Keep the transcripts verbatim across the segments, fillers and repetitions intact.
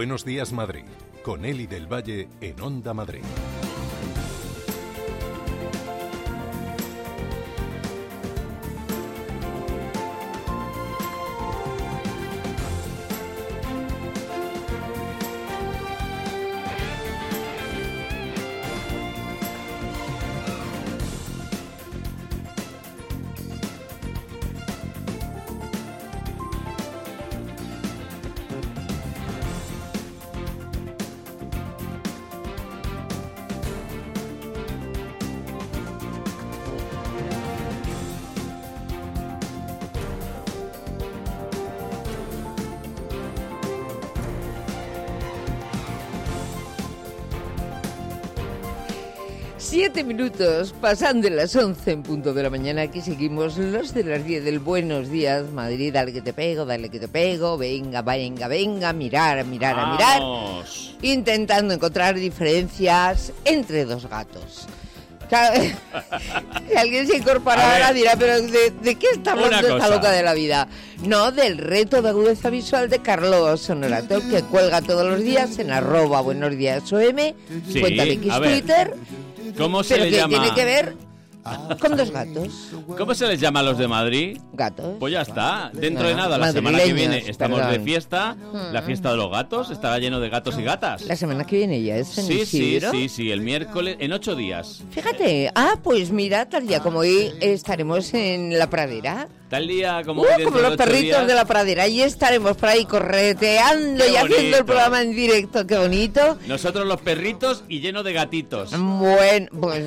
Buenos Días Madrid, con Eli del Valle en Onda Madrid. Siete minutos, pasan de las once en punto de la mañana. Aquí seguimos los de las diez del Buenos Días Madrid. Dale que te pego, dale que te pego. Venga, venga, venga, mirar, mirar, a mirar. Intentando encontrar diferencias entre dos gatos. Claro, si alguien se incorpora ahora dirá, pero ¿de, de qué está hablando esta loca de la vida? No, del reto de agudeza visual de Carlos Honorato, que cuelga todos los días en arroba buenos días O M, sí, cuenta de X Twitter. ¿Cómo se pero le que llama? Tiene que ver con dos gatos. ¿Cómo se les llama a los de Madrid? Gatos. Pues ya está. Dentro no, de nada, la madrileños, semana que viene estamos perdón. de fiesta. La fiesta de los gatos estará lleno de gatos y gatas. La semana que viene ya es San Sí, sí, Isidro. sí, sí. El miércoles, en ocho días. Fíjate, ah, pues mira, tal día como hoy estaremos en la pradera. Tal día como Uh, hoy, dentro como los de ocho perritos días. de la pradera. Y estaremos por ahí correteando Qué y haciendo bonito. el programa en directo. Qué bonito. Nosotros los perritos y lleno de gatitos. Bueno, pues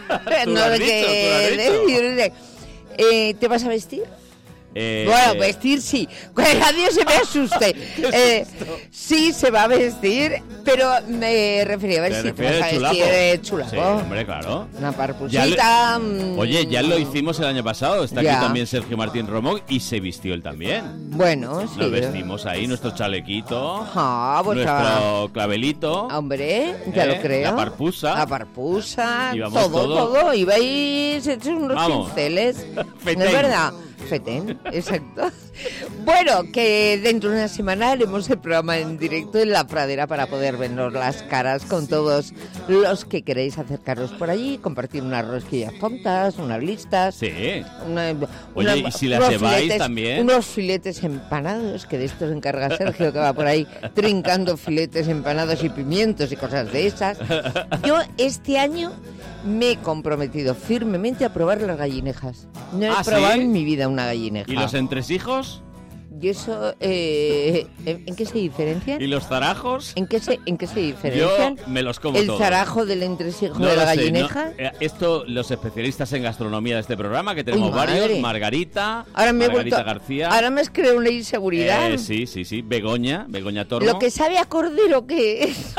Tú no lo has de dicho, tú lo has que dicho. decir. Eh, ¿Te vas a vestir? Eh, Bueno, eh, vestir sí. Que nadie se me asuste. Eh, sí, se va a vestir, pero me refería a ver ¿Te si te refieres vas a chulapo? vestir de chulapo. Sí, hombre, claro. Una Ya parpusita. le- mm, Oye, ya lo hicimos el año pasado. Está Ya. aquí también Sergio Martín Romo y se vistió él también. Bueno, sí. Nos vestimos ahí, nuestro chalequito, Ah, pues nuestro clavelito. hombre, ya ¿Eh? lo creo. La parpusa. La parpusa. Íbamos todo, todo. todo. Ibais hechos unos Vamos. pinceles. ¿No Fetén. es verdad? Fetén, exacto. Bueno, que dentro de una semana haremos el programa en directo en la pradera para poder vernos las caras con todos los que queréis acercaros por allí, compartir unas rosquillas tontas, unas listas. Sí. Una, Oye, una- ¿y si las unos lleváis filetes, también? Unos filetes empanados, que de esto se encarga Sergio, que va por ahí trincando filetes empanados y pimientos y cosas de esas. Yo este año me he comprometido firmemente a probar las gallinejas. No he ¿Ah, probado sí? en mi vida una gallineja. ¿Y los entresijos? ¿Y eso eh, ¿en, en qué se diferencian? ¿Y los zarajos? ¿En qué se, en qué se Yo diferencian? me los como ¿El todos. zarajo del entresijo No de la lo sé, gallineja? no. Eh, Esto, los especialistas en gastronomía de este programa, que tenemos Uy, madre. varios, Margarita, Ahora me he Margarita vuelto, García. ahora me has creado una inseguridad. Eh, sí, sí, sí. Begoña, Begoña Tormo. Lo que sabe a cordero que es.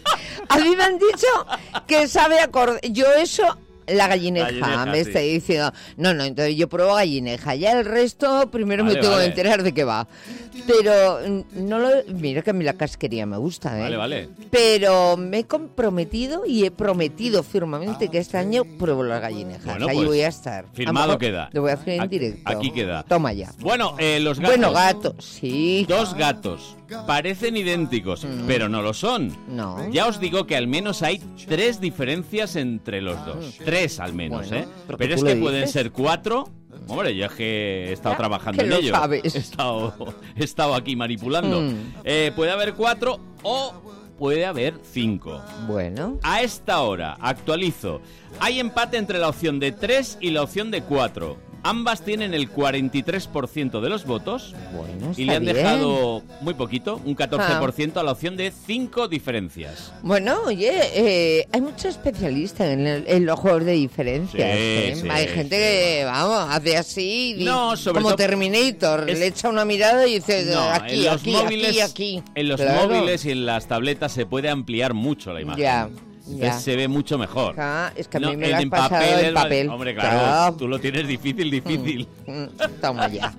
A mí me han dicho que sabe a cordero. Yo eso, la gallineja, Gallineja, me sí. está diciendo. No, no, entonces yo pruebo gallineja. Ya el resto, primero Vale, me tengo vale. que enterar de qué va. Pero mm, no lo. Mira que a mí la casquería me gusta, ¿eh? Vale, vale. Pero me he comprometido y he prometido firmemente que este año pruebo las gallinejas. Bueno, Ahí pues, voy a estar. A lo firmado mejor queda. Lo voy a hacer en Aquí- directo. aquí queda. Toma ya. Bueno, eh, los gatos. Bueno, gato, sí. Dos gatos. Parecen idénticos, pero no lo son. Mm. No. Ya os digo que al menos hay tres diferencias entre los dos. Tres al menos, Bueno, ¿eh? pero Pero que es tú que lo pueden dices. ser cuatro. Hombre, yo es que he estado Ya, trabajando que en lo ello. sabes. He estado, he estado aquí manipulando. Mm. Eh, puede haber cuatro o puede haber cinco. Bueno. A esta hora, actualizo, hay empate entre la opción de tres y la opción de cuatro. Ambas tienen el cuarenta y tres por ciento de los votos Bueno, y está le han bien. dejado muy poquito, un catorce por ciento a la opción de cinco diferencias. Bueno, oye, eh, hay muchos especialistas en, el- en los juegos de diferencias. Sí, ¿eh? sí, hay gente sí. que, vamos, hace así, y- No, sobre como todo- Terminator, es- le echa una mirada y dice, No, aquí, en los aquí, móviles, aquí, aquí. en los Claro. móviles y en las tabletas se puede ampliar mucho la imagen. Ya, Entonces ya. se ve mucho mejor. Ah, es que a mí No, me en- lo has en pasado papel en es- papel. Hombre, claro, Claro. tú lo tienes difícil, difícil. Mm, Toma ya.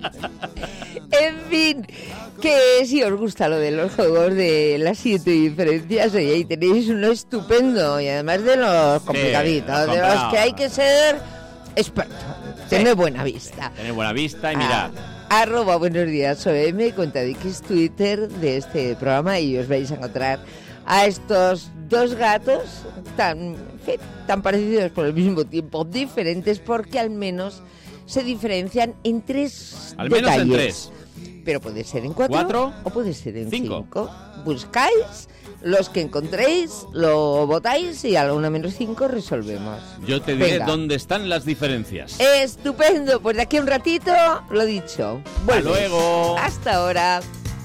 En fin, que si os gusta lo de los juegos de las siete diferencias, oye, ahí tenéis uno estupendo y además de los complicaditos, de los comprado. que hay que ser experto, tener buena vista. Tener buena vista y Ah, mirad. arroba buenos días O M, cuenta de X Twitter de este programa, y os vais a encontrar a estos dos gatos tan, tan parecidos, por el mismo tiempo diferentes, porque al menos se diferencian en tres Al detalles. menos en tres. Pero puede ser en cuatro, ¿Cuatro? o puede ser en cinco. Cinco. Buscáis los que encontréis, lo votáis y a la una menos cinco resolvemos. Yo te diré Venga. dónde están las diferencias. Estupendo, pues de aquí a un ratito, lo dicho. Vuelves. luego. Hasta ahora.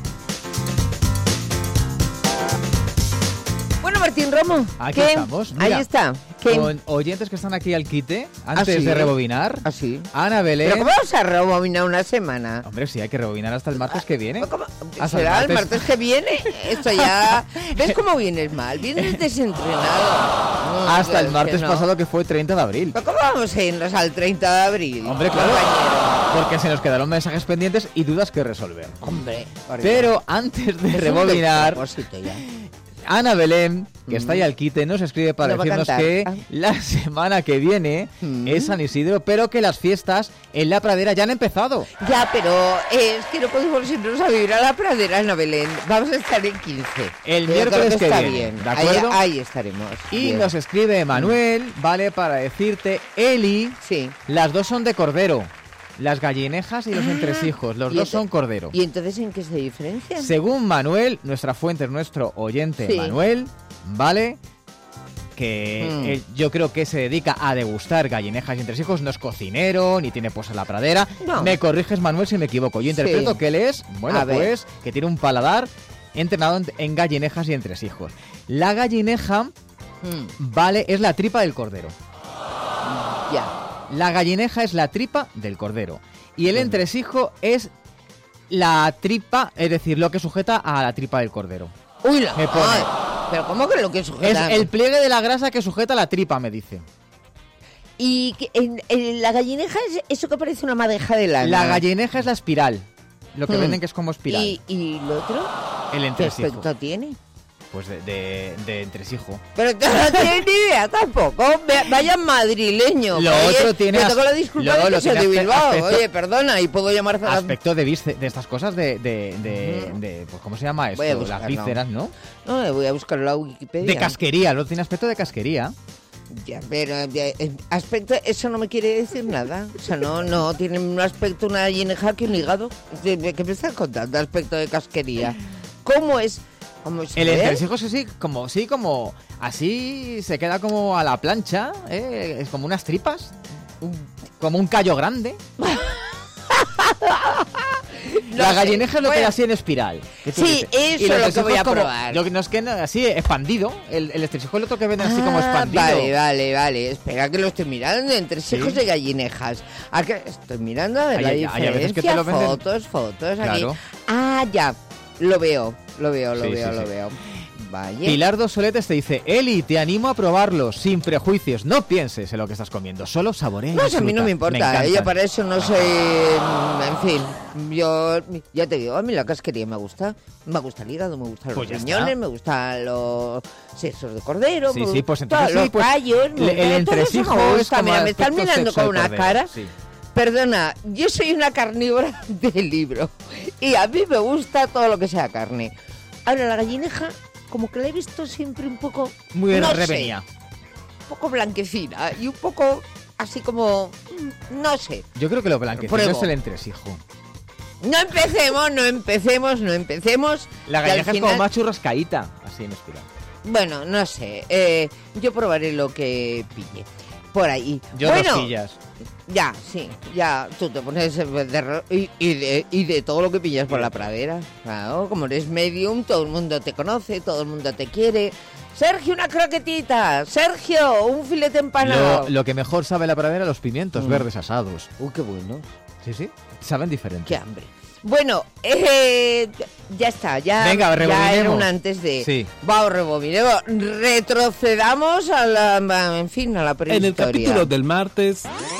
Bueno, Martín Romo, Aquí ¿qué? estamos. Mira, Ahí está. ¿Qué? Con oyentes que están aquí al quite, antes ¿Ah, sí? de rebobinar. ¿Ah, sí? Ana Belén. ¿Pero cómo vamos a rebobinar una semana? Hombre, sí, hay que rebobinar hasta el martes que viene. ¿Cómo? Hasta ¿Será el el martes. martes que viene? Esto ya... ¿Ves cómo vienes mal? Vienes desentrenado. No, Hasta el es martes que no. pasado, que fue treinta de abril. ¿Pero cómo vamos a irnos al treinta de abril? Hombre, claro. compañero? Porque se nos quedaron mensajes pendientes y dudas que resolver. Hombre. por Pero antes de Dios. rebobinar, Es un despropósito ya. Ana Belén, que Mm. está ahí al quite, nos escribe para No va a decirnos cantar. que Ah. la semana que viene Mm. es San Isidro, pero que las fiestas en la pradera ya han empezado. Ya, pero es que no podemos irnos a vivir a la pradera en Belén. Vamos a estar en quince. El Yo miércoles creo que está viene, bien. ¿de acuerdo? Ahí, ahí estaremos. Y Bien. nos escribe Emanuel, ¿vale? Para decirte, Eli, Sí. las dos son de cordero. Las gallinejas y los entresijos, los ¿Y dos ent- son cordero. ¿Y entonces en qué se diferencian? Según Manuel, nuestra fuente, nuestro oyente Sí. Manuel, ¿vale? Que Mm. él, yo creo que se dedica a degustar gallinejas y entresijos, no es cocinero, ni tiene pues a la pradera. No. Me corriges, Manuel, si me equivoco. Yo Sí. interpreto que él es, bueno, A ver. pues, que tiene un paladar entrenado en, en gallinejas y entresijos. La gallineja, Mm, vale, es la tripa del cordero. ya. La gallineja es la tripa del cordero. Y el Mm. entresijo es la tripa, es decir, lo que sujeta a la tripa del cordero. Uy, la... Me pone. Ay, pero ¿cómo que lo que Es sujeta? el pliegue de la grasa que sujeta la tripa, me dice. Y que en, en la gallineja es eso que parece una madeja de lana. La gallineja es la espiral. Lo que Mm. venden que es como espiral. ¿Y, y lo otro? El ¿Qué entresijo. aspecto tiene? Pues de, de, de entresijo. Pero tú no tienes ni idea tampoco. Ve- Vaya madrileño. Lo Oye, otro tiene Me as- toco la disculpa luego de lo que soy de tiene aspe- Bilbao. aspecto- Oye, perdona, y puedo llamar a... Aspecto de, vis- de estas cosas de, de, de, Ujú. de- pues ¿cómo se llama esto? Voy a Las buscarlo. vísceras, ¿no? No, voy a buscarlo a Wikipedia. De casquería, lo tiene aspecto de casquería. Ya, pero eh, eh, aspecto, eso no me quiere decir nada. O sea, no, no tiene un aspecto una gallineja que un hígado. ¿De- de ¿Qué me estás contando? Aspecto de casquería. ¿Cómo es? ¿Cómo es? El ¿Eh? entresijo sí, sí, como, sí, como así se queda como a la plancha, ¿eh? Es como unas tripas, como un callo grande. No la sé. gallineja es lo que Bueno, hay así en espiral. tú Sí, dices. eso Y los es lo que voy a entresijos como- probar. Lo que no es que no- así expandido. El, el entresijo es el otro que venden así como Ah, expandido. Vale, vale, vale. Espera que lo estoy mirando entre hijos Sí. de gallinejas. ¿A qué? Estoy mirando a ver Hay- la hay- hay a veces que diferencia. te lo venden- Fotos, fotos. Aquí. Claro. Ah, ya. Lo veo, lo veo, lo Sí, veo, sí, lo sí. veo. Vaya. Pilar Dos Soletes te dice, Eli, te animo a probarlo, sin prejuicios. No pienses en lo que estás comiendo, solo saborea y No, si a mí no disfruta. me importa. encantan. Yo para eso no soy... mm, En fin, yo ya te digo, a mí la casquería me gusta. Me gusta el hígado, me gustan Pues ya los está. riñones, me gustan los sesos de cordero, Sí, me sí, pues gustan entonces los sí, pues, callos, me le- gusta- el todo eso entresijo me es gusta. como Mira, el me están aspecto mirando sexo con del una cordero, cara... sí. Perdona, yo soy una carnívora del libro y a mí me gusta todo lo que sea carne. Ahora, la gallineja, como que la he visto siempre un poco... Muy no sé, revenía. un poco blanquecina y un poco así como... mm, no sé. Yo creo que lo blanquecino Pruebo. es el entresijo. No empecemos, no empecemos, no empecemos. La que al galleja es final- como más churrascaíta, así en espiral. Bueno, no sé. eh, yo probaré lo que pille. Por ahí. Yo bueno, rosquillas. ya, sí. Ya, tú te pones de, ro- y, y de, y de todo lo que pillas por la pradera. Claro, como eres medium, todo el mundo te conoce, todo el mundo te quiere. Sergio, una croquetita. Sergio, un filete empanado. Lo, lo que mejor sabe la pradera, los pimientos Mm. verdes asados. Uy, qué bueno. Sí, sí, saben diferente. Qué hambre. Bueno, eh, ya está, ya, Venga, ya era rebobinemos. un antes de... Sí. Vamos, rebobinemos. Retrocedamos a la, en fin, a la prehistoria. En el capítulo del martes,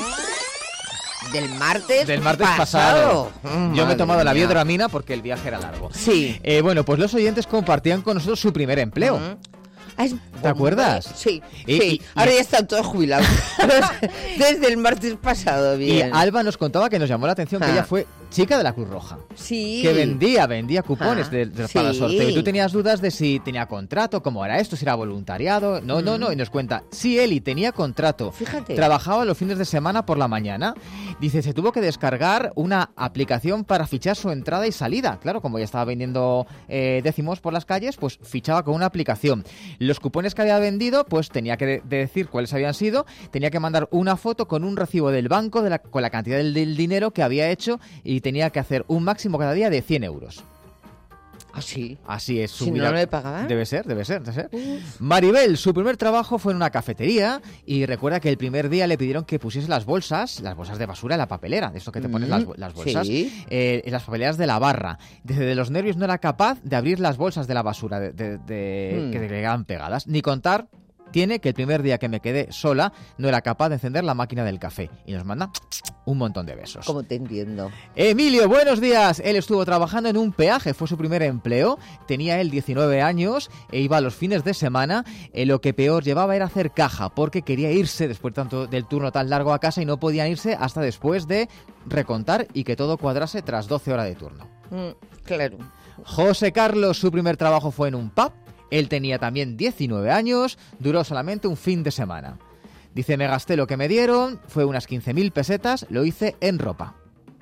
Del martes Del martes pasado. Mm, Yo me he madre tomado la mía. biodramina porque el viaje era largo. Sí. Eh, bueno, pues los oyentes compartían con nosotros su primer empleo. Ujú. Ah, es- ¿Te acuerdas? Sí, Y- sí. y- Ahora y- ya están todos jubilados. Desde el martes pasado, Y bien. Alba nos contaba que nos llamó la atención que Ah. ella fue chica de la Cruz Roja. Sí. Que vendía, vendía cupones Ah, de, de- sí. para el sorteo. Y tú tenías dudas de si tenía contrato, cómo era esto, si era voluntariado. No, no, no. Y nos cuenta, sí, Eli tenía contrato. Fíjate. Trabajaba los fines de semana por la mañana. Dice, se tuvo que descargar una aplicación para fichar su entrada y salida. Claro, como ya estaba vendiendo eh, décimos por las calles, pues fichaba con una aplicación. Los cupones que había vendido, pues tenía que de- de decir cuáles habían sido. Tenía que mandar una foto con un recibo del banco de la, con la cantidad del, del dinero que había hecho y tenía que hacer un máximo cada día de cien euros. ¿Ah, sí? Así es. Su Si vida- no le pagaban. Debe ser, debe ser, debe ser. Maribel, su primer trabajo fue en una cafetería y recuerda que el primer día le pidieron que pusiese las bolsas, las bolsas de basura en la papelera, de esto que te pones Mm, las, las bolsas, sí. eh, en las papeleras de la barra. Desde de los nervios no era capaz de abrir las bolsas de la basura de, de- de- Mm. que le quedaban pegadas, ni contar. Tiene que el primer día que me quedé sola no era capaz de encender la máquina del café. Y nos manda un montón de besos. ¿Cómo te entiendo? Emilio, buenos días. Él estuvo trabajando en un peaje, fue su primer empleo. Tenía él diecinueve años e iba los fines de semana. Eh, lo que peor llevaba era hacer caja, porque quería irse después tanto del turno tan largo a casa y no podían irse hasta después de recontar y que todo cuadrase tras doce horas de turno. Mm, claro. José Carlos, su primer trabajo fue en un pub. Él tenía también diecinueve años, duró solamente un fin de semana. Dice, me gasté lo que me dieron, fue unas quince mil pesetas, lo hice en ropa.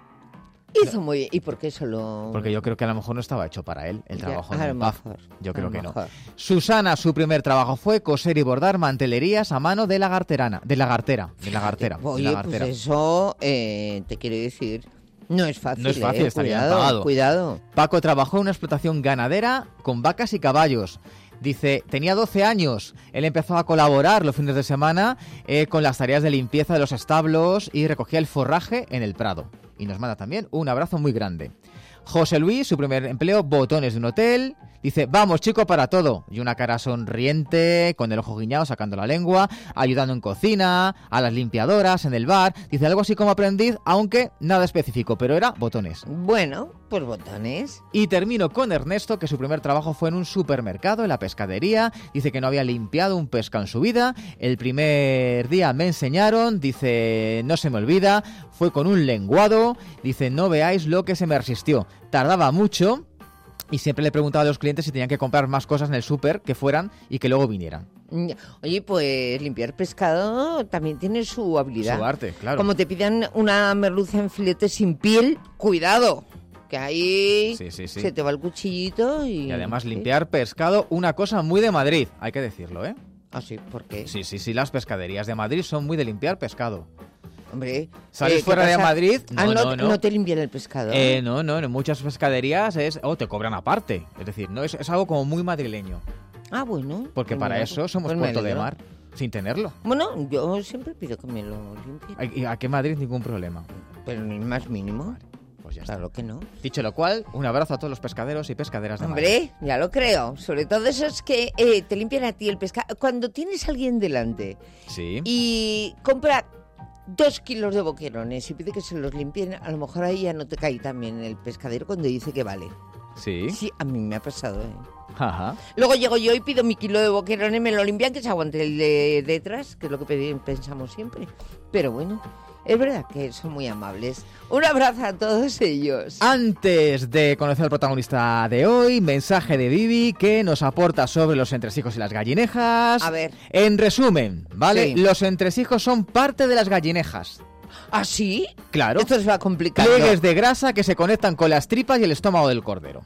Hizo muy bien. ¿Y por qué solo...? Porque yo creo que a lo mejor no estaba hecho para él el Ya, trabajo a en lo un pub. mejor, Yo a creo lo que no. mejor. Susana, su primer trabajo fue coser y bordar mantelerías a mano de lagarterana, de lagartera, de lagartera. de Oye, lagartera. pues eso, eh, te quiero decir, no es fácil. No es fácil, eh. está bien Cuidado, pagado. cuidado. Paco trabajó en una explotación ganadera con vacas y caballos. Dice, tenía doce años. Él empezó a colaborar los fines de semana eh, con las tareas de limpieza de los establos y recogía el forraje en el prado. Y nos manda también un abrazo muy grande. José Luis, su primer empleo, botones de un hotel. Dice, vamos chico para todo. Y una cara sonriente, con el ojo guiñado, sacando la lengua, ayudando en cocina, a las limpiadoras, en el bar. Dice algo así como aprendiz, aunque nada específico, pero era botones. Bueno, pues botones. Y termino con Ernesto, que su primer trabajo fue en un supermercado, en la pescadería. Dice que no había limpiado un pescado en su vida. El primer día me enseñaron, dice, no se me olvida, fue con un lenguado. Dice, no veáis lo que se me resistió. Tardaba mucho y siempre le preguntaba a los clientes si tenían que comprar más cosas en el súper, que fueran y que luego vinieran. Mm, Oye, pues limpiar pescado también tiene su habilidad. Su arte, claro. Como te pidan una merluza en filete sin piel, cuidado, que ahí Sí, sí, sí. se te va el cuchillito y... Y además limpiar pescado, una cosa muy de Madrid, hay que decirlo, ¿eh? Ah, sí, ¿por qué? Sí, sí, sí, las pescaderías de Madrid son muy de limpiar pescado. Hombre, ¿Sales eh, ¿qué fuera de pasa? Madrid? Ah, No, no, no, no. no te limpian el pescado. Eh, no, no, en muchas pescaderías es, oh, te cobran aparte. Es decir, no es, es algo como muy madrileño. Ah, bueno. Porque pues para mira, eso somos pues me puerto de alegro. mar, sin tenerlo. Bueno, yo siempre pido que me lo limpien, A- Aquí en Madrid ningún problema. pero ni el más mínimo. Pues ya está. Claro que no. Dicho lo cual, un abrazo a todos los pescaderos y pescaderas de Madrid. Hombre, ya lo creo. Sobre todo esos que eh, te limpian a ti el pescado. Cuando tienes a alguien delante Sí. y compra dos kilos de boquerones y pide que se los limpien, a lo mejor ahí ya no te cae también el pescadero cuando dice que vale. Sí. Sí, a mí me ha pasado, ¿eh? Ajá. Luego llego yo y pido mi kilo de boquerones, me lo limpian, que se aguante el de detrás, que es lo que pedi- pensamos siempre. Pero bueno, es verdad que son muy amables. Un abrazo a todos ellos. Antes de conocer al protagonista de hoy, mensaje de Vivi que nos aporta sobre los entresijos y las gallinejas. A ver. En resumen, ¿vale? Sí. Los entresijos son parte de las gallinejas. ¿Ah, sí? Claro. Esto se va complicando. Pliegues de grasa que se conectan con las tripas y el estómago del cordero.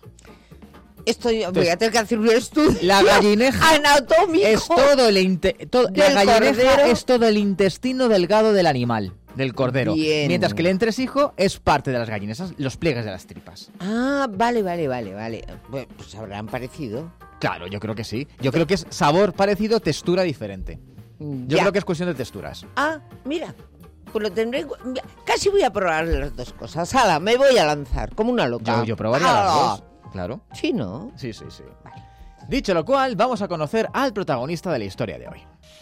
Esto yo voy a tener que hacer un estudio La gallineja anatómico. Es todo el inte- to- la Del gallineja cordero. es todo el intestino delgado del animal, del cordero. Bien. Mientras que el entresijo es parte de las gallinesas, los pliegues de las tripas. Ah, vale, vale, vale, vale. Bueno, pues habrán parecido. Claro, yo creo que sí. Yo creo que es sabor parecido, textura diferente. Yo Ya. creo que es cuestión de texturas. Ah, mira. Pues lo tendré. en cu- Casi voy a probar las dos cosas. Hala, me voy a lanzar como una loca. Yo, yo probaría las ¡Hala! dos. Claro. Sí, ¿no? Sí, sí, sí. Dicho lo cual, vamos a conocer al protagonista de la historia de hoy.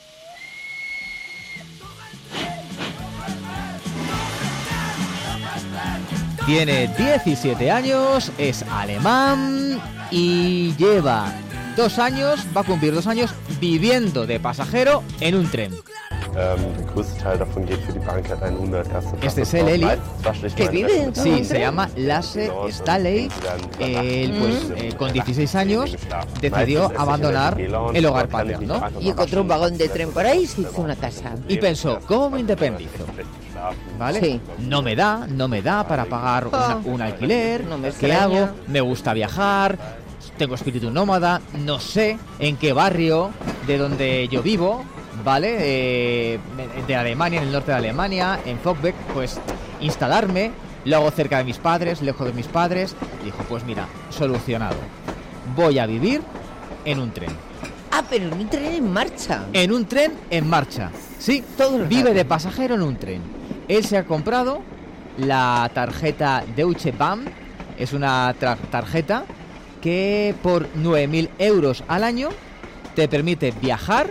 Tiene diecisiete años, es alemán y lleva dos años, va a cumplir dos años viviendo de pasajero en un tren. Este es el Eli, que vive dentro de un sí, se tren. llama Lasse Staley. Él, pues, eh, con dieciséis años, decidió abandonar el hogar paterno Y encontró un vagón de tren por ahí y se hizo una casa. y pensó, ¿cómo me independizo? ¿Vale? Sí. No me da, no me da para pagar una- un alquiler. No me ¿Qué extraña. hago? Me gusta viajar, tengo espíritu nómada, no sé en qué barrio de donde yo vivo, ¿vale? Eh, de Alemania, en el norte de Alemania, en Fogbeck, pues instalarme, lo hago cerca de mis padres, lejos de mis padres. Dijo, pues mira, solucionado. Voy a vivir en un tren. Ah, pero en un tren en marcha. En un tren en marcha. Sí, Todo el vive rato. de pasajero en un tren. Él se ha comprado la tarjeta Deutsche Bahn. Es una tra- tarjeta que por nueve mil euros al año te permite viajar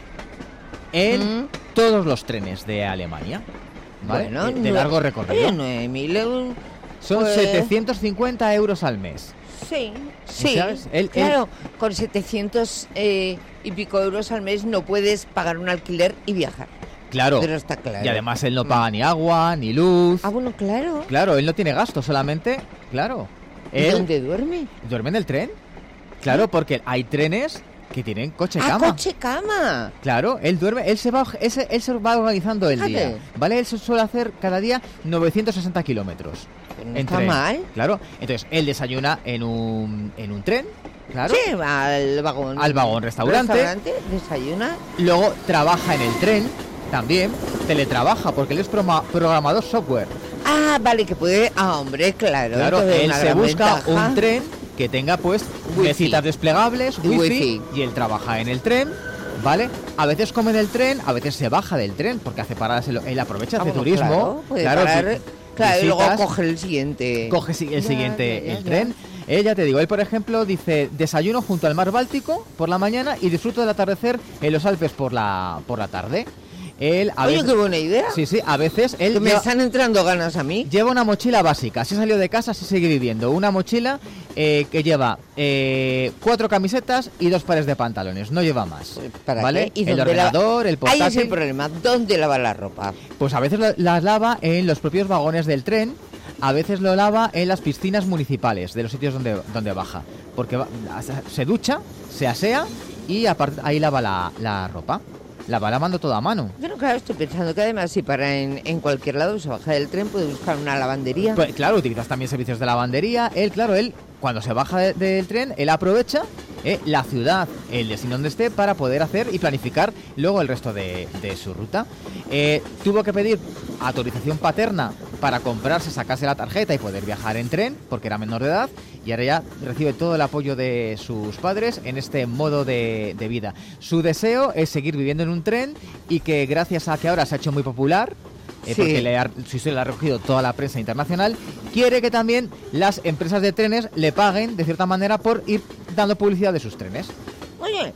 en Mm. todos los trenes de Alemania. ¿Vale? Bueno, de, de nue- largo recorrido. Oye, nueve mil euros. Son pues, setecientos cincuenta euros al mes. Sí, sí. ¿Sabes? Él- claro, con setecientos eh, y pico euros al mes no puedes pagar un alquiler y viajar. Claro. Pero está claro. Y además él no paga ni agua, ni luz. Ah, bueno, claro. Claro, él no tiene gasto, solamente, claro. ¿Y Él dónde duerme? duerme en el tren. Claro, porque hay trenes que tienen Ah, coche-cama. coche-cama. Claro, él duerme, él se va, él se, él se va organizando el Fíjate. día, ¿vale? Él se suele hacer cada día novecientos sesenta kilómetros. Pues no en está tren. mal. Claro, entonces él desayuna en un, en un tren, claro. Sí, va al vagón. Al vagón restaurante. Restaurante, desayuna. Luego trabaja en el tren, también, teletrabaja, porque él es proma- programador software. Ah, vale, que puede. Ah, hombre, claro. Claro, entonces él una se gran busca ventaja. un tren que tenga pues Wifi. mesitas desplegables, Y wifi, wifi. y él trabaja en el tren, ¿vale? A veces come en el tren, a veces se baja del tren porque hace paradas, él, él aprovecha, Ah, hace bueno, turismo, Claro, puede claro, parar, vi- claro, y luego visitas, coge el siguiente. coge si- el Ya, siguiente ya, ya, el ya. tren. Él, ya te digo, él por ejemplo dice, desayuno junto al mar Báltico por la mañana y disfruto del atardecer en los Alpes por la por la tarde. Él a Oye, veces, qué buena idea. sí, sí, a veces él Que me lleva- están entrando ganas a mí. Lleva una mochila básica, así salió de casa, así sigue viviendo. Una mochila eh, que lleva eh, cuatro camisetas y dos pares de pantalones, no lleva más. ¿Para ¿Vale? qué? ¿Y el dónde lava- ordenador, el Ahí portátil. es el problema. ¿Dónde lava la ropa? Pues a veces lo- las lava en los propios vagones del tren, a veces lo lava en las piscinas municipales de los sitios donde, donde baja. Porque va- se ducha, se asea y aparte ahí lava la, la ropa. La va lavando toda a mano. Bueno, claro, estoy pensando que además si para en, en cualquier lado se baja del tren puede buscar una lavandería. Pues claro, utilizas también servicios de lavandería. Él, claro, él, cuando se baja de- del tren, él aprovecha eh, la ciudad, el destino donde esté, para poder hacer y planificar luego el resto de, de su ruta. Eh, tuvo que pedir autorización paterna para comprarse, sacarse la tarjeta y poder viajar en tren, porque era menor de edad, y ahora ya recibe todo el apoyo de sus padres en este modo de, de vida. Su deseo es seguir viviendo en un tren y que gracias a que ahora se ha hecho muy popular, eh, Sí. porque le ha, su historia la ha recogido toda la prensa internacional, quiere que también las empresas de trenes le paguen, de cierta manera, por ir dando publicidad de sus trenes. Oye,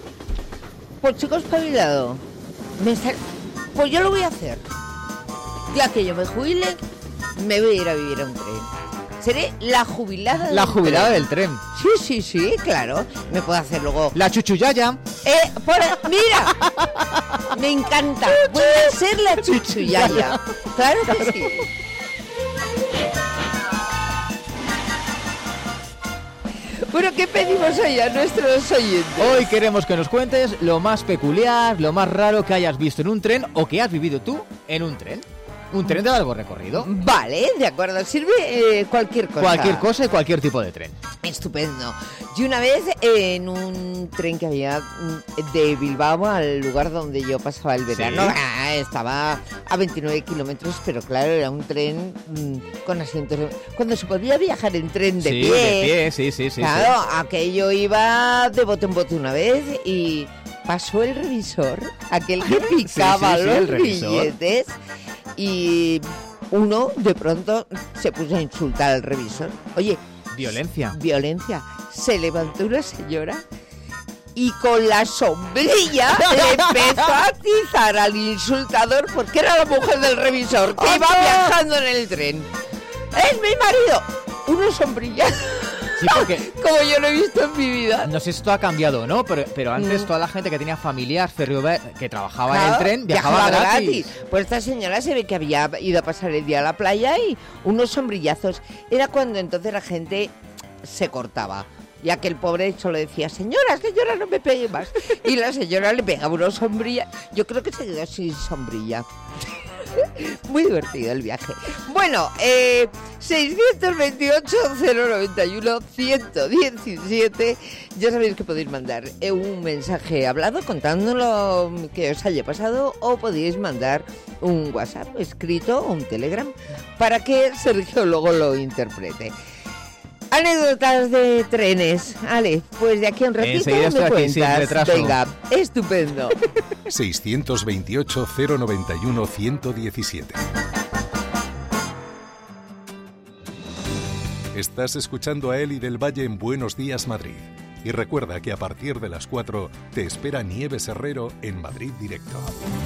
pues chico espabilado. Me está- Pues yo lo voy a hacer. Ya que yo me jubile, me voy a ir a vivir a un tren. Seré la jubilada La del jubilada tren. del tren. Sí, sí, sí, claro. Me puedo hacer luego... La chuchuyaya. Eh, por- ¡Mira! Me encanta. Voy a ser la chuchuyaya. Claro que sí. Bueno, ¿qué pedimos hoy a nuestros oyentes? Hoy queremos que nos cuentes lo más peculiar, lo más raro que hayas visto en un tren o que has vivido tú en un tren. Un tren de largo recorrido. Vale, de acuerdo. Sirve eh, cualquier cosa. Cualquier cosa y cualquier tipo de tren. Estupendo. Y una vez en un tren que había mm, de Bilbao al lugar donde yo pasaba el verano, Sí. ah, estaba a veintinueve kilómetros, pero claro, era un tren mm, con asientos. Cuando se podía viajar en tren de sí, pie. de pie, sí, sí, sí. Claro, sí. aquello iba de bote en bote una vez y pasó el revisor, aquel que picaba sí, sí, los el revisor. billetes, y uno de pronto se puso a insultar al revisor. Oye, Violencia. violencia. Se levantó una señora y con la sombrilla le empezó a atizar al insultador porque era la mujer del revisor que iba viajando en el tren. ¡Es mi marido! Una sombrilla. Sí, porque... Como yo lo he visto en mi vida. No sé si esto ha cambiado o no, pero, pero antes Mm. toda la gente que tenía familiar ferroviario que trabajaba Claro, en el tren viajaba, gratis. Pues esta señora se ve que había ido a pasar el día a la playa y unos sombrillazos. Era cuando entonces la gente se cortaba. Ya que el pobre solo decía, señora, señora, no me pegue más. Y la señora le pegaba una sombrilla. Yo creo que se quedó sin sombrilla. Muy divertido el viaje. Bueno, eh, seiscientos veintiocho, cero noventa y uno, ciento diecisiete. Ya sabéis que podéis mandar eh, un mensaje hablado contándolo que os haya pasado, o podéis mandar un WhatsApp escrito o un Telegram para que Sergio luego lo interprete. Anécdotas de trenes. Ale, pues de aquí a un ratito Enseguida me estoy aquí, cuentas. sin retraso. Venga, estupendo. seiscientos veintiocho, cero noventa y uno, ciento diecisiete. Estás escuchando a Eli del Valle en Buenos Días, Madrid. Y recuerda que a partir de las cuatro te espera Nieves Herrero en Madrid Directo.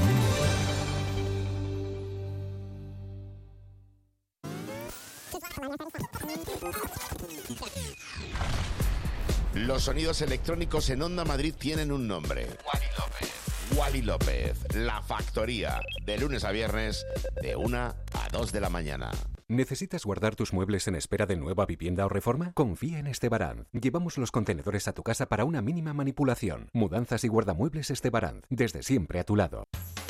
Los sonidos electrónicos en Onda Madrid tienen un nombre. Wally López. Wally López, La Factoría, de lunes a viernes, de una a dos de la mañana. ¿Necesitas guardar tus muebles en espera de nueva vivienda o reforma? Confía en Estebaranz. Llevamos los contenedores a tu casa para una mínima manipulación. Mudanzas y guardamuebles Estebaranz, desde siempre a tu lado.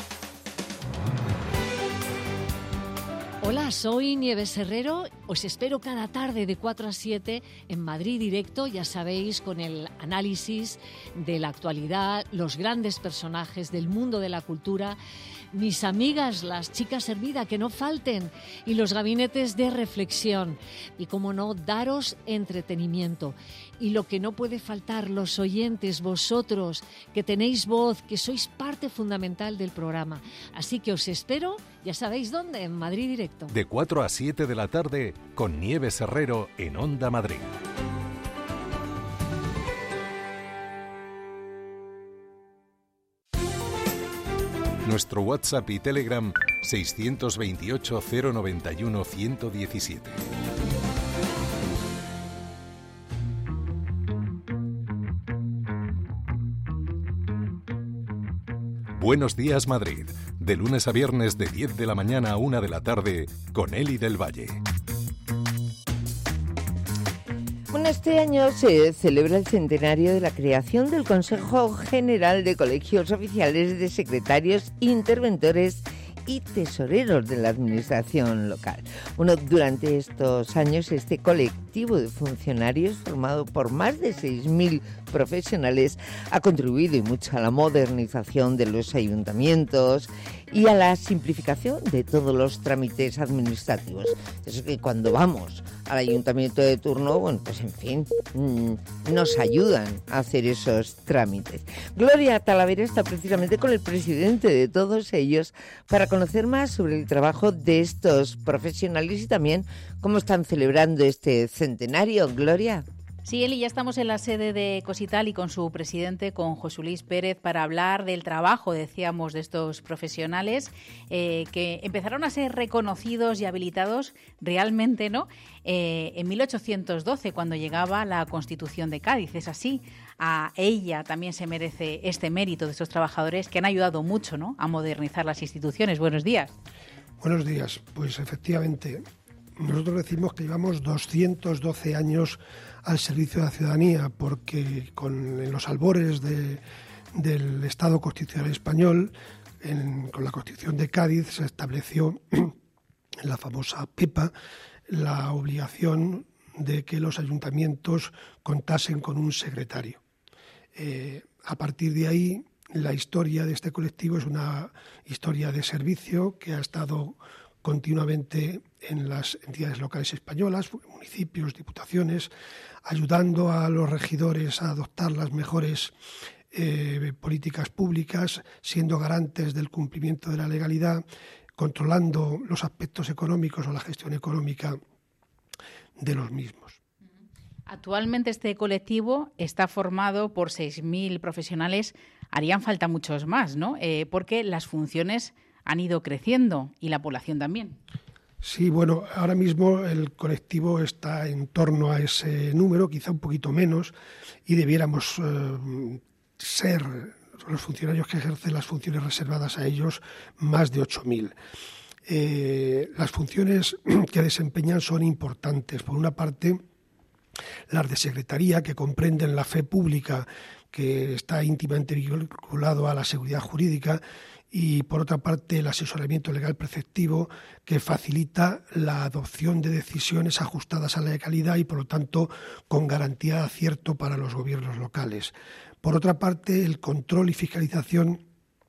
Hola, soy Nieves Herrero. Os espero cada tarde de cuatro a siete en Madrid Directo, ya sabéis, con el análisis de la actualidad, los grandes personajes del mundo de la cultura, mis amigas, las chicas Hermida, que no falten, y los gabinetes de reflexión. Y, como no, daros entretenimiento. Y lo que no puede faltar, los oyentes, vosotros, que tenéis voz, que sois parte fundamental del programa. Así que os espero, ya sabéis dónde, en Madrid Directo. De cuatro a siete de la tarde, con Nieves Herrero en Onda Madrid. Nuestro WhatsApp y Telegram seiscientos veintiocho, cero noventa y uno, ciento diecisiete. Buenos días, Madrid. De lunes a viernes de diez de la mañana a una de la tarde con Eli del Valle. Bueno, este año se celebra el centenario de la creación del Consejo General de Colegios Oficiales de Secretarios, Interventores y Tesoreros de la Administración Local. Bueno, durante estos años este colectivo de funcionarios, formado por más de seis mil profesionales, ha contribuido y mucho a la modernización de los ayuntamientos y a la simplificación de todos los trámites administrativos. Eso que cuando vamos al ayuntamiento de turno, bueno, pues en fin, mmm, nos ayudan a hacer esos trámites. Gloria Talavera está precisamente con el presidente de todos ellos para conocer más sobre el trabajo de estos profesionales y también cómo están celebrando este centenario. Gloria. Sí, Eli, ya estamos en la sede de Cosital y con su presidente, con José Luis Pérez, para hablar del trabajo, decíamos, de estos profesionales eh, que empezaron a ser reconocidos y habilitados realmente, ¿no? Eh, en mil ochocientos doce, cuando llegaba la Constitución de Cádiz. Es así. A ella también se merece este mérito de estos trabajadores que han ayudado mucho, ¿no?, a modernizar las instituciones. Buenos días. Buenos días. Pues efectivamente, nosotros decimos que llevamos doscientos doce años al servicio de la ciudadanía, porque con en los albores de, del Estado Constitucional Español, en, con la Constitución de Cádiz, se estableció en la famosa PEPA la obligación de que los ayuntamientos contasen con un secretario. Eh, a partir de ahí, la historia de este colectivo es una historia de servicio que ha estado continuamente en las entidades locales españolas, municipios, diputaciones, ayudando a los regidores a adoptar las mejores eh, políticas públicas, siendo garantes del cumplimiento de la legalidad, controlando los aspectos económicos o la gestión económica de los mismos. Actualmente este colectivo está formado por seis mil profesionales. Harían falta muchos más, ¿no? Eh, porque las funciones han ido creciendo y la población también. Sí, bueno, ahora mismo el colectivo está en torno a ese número, quizá un poquito menos, y debiéramos eh, ser los funcionarios que ejercen las funciones reservadas a ellos más de ocho mil. Eh, las funciones que desempeñan son importantes. Por una parte, las de secretaría, que comprenden la fe pública, que está íntimamente vinculado a la seguridad jurídica, y por otra parte el asesoramiento legal preceptivo, que facilita la adopción de decisiones ajustadas a la legalidad y por lo tanto con garantía de acierto para los gobiernos locales. Por otra parte, el control y fiscalización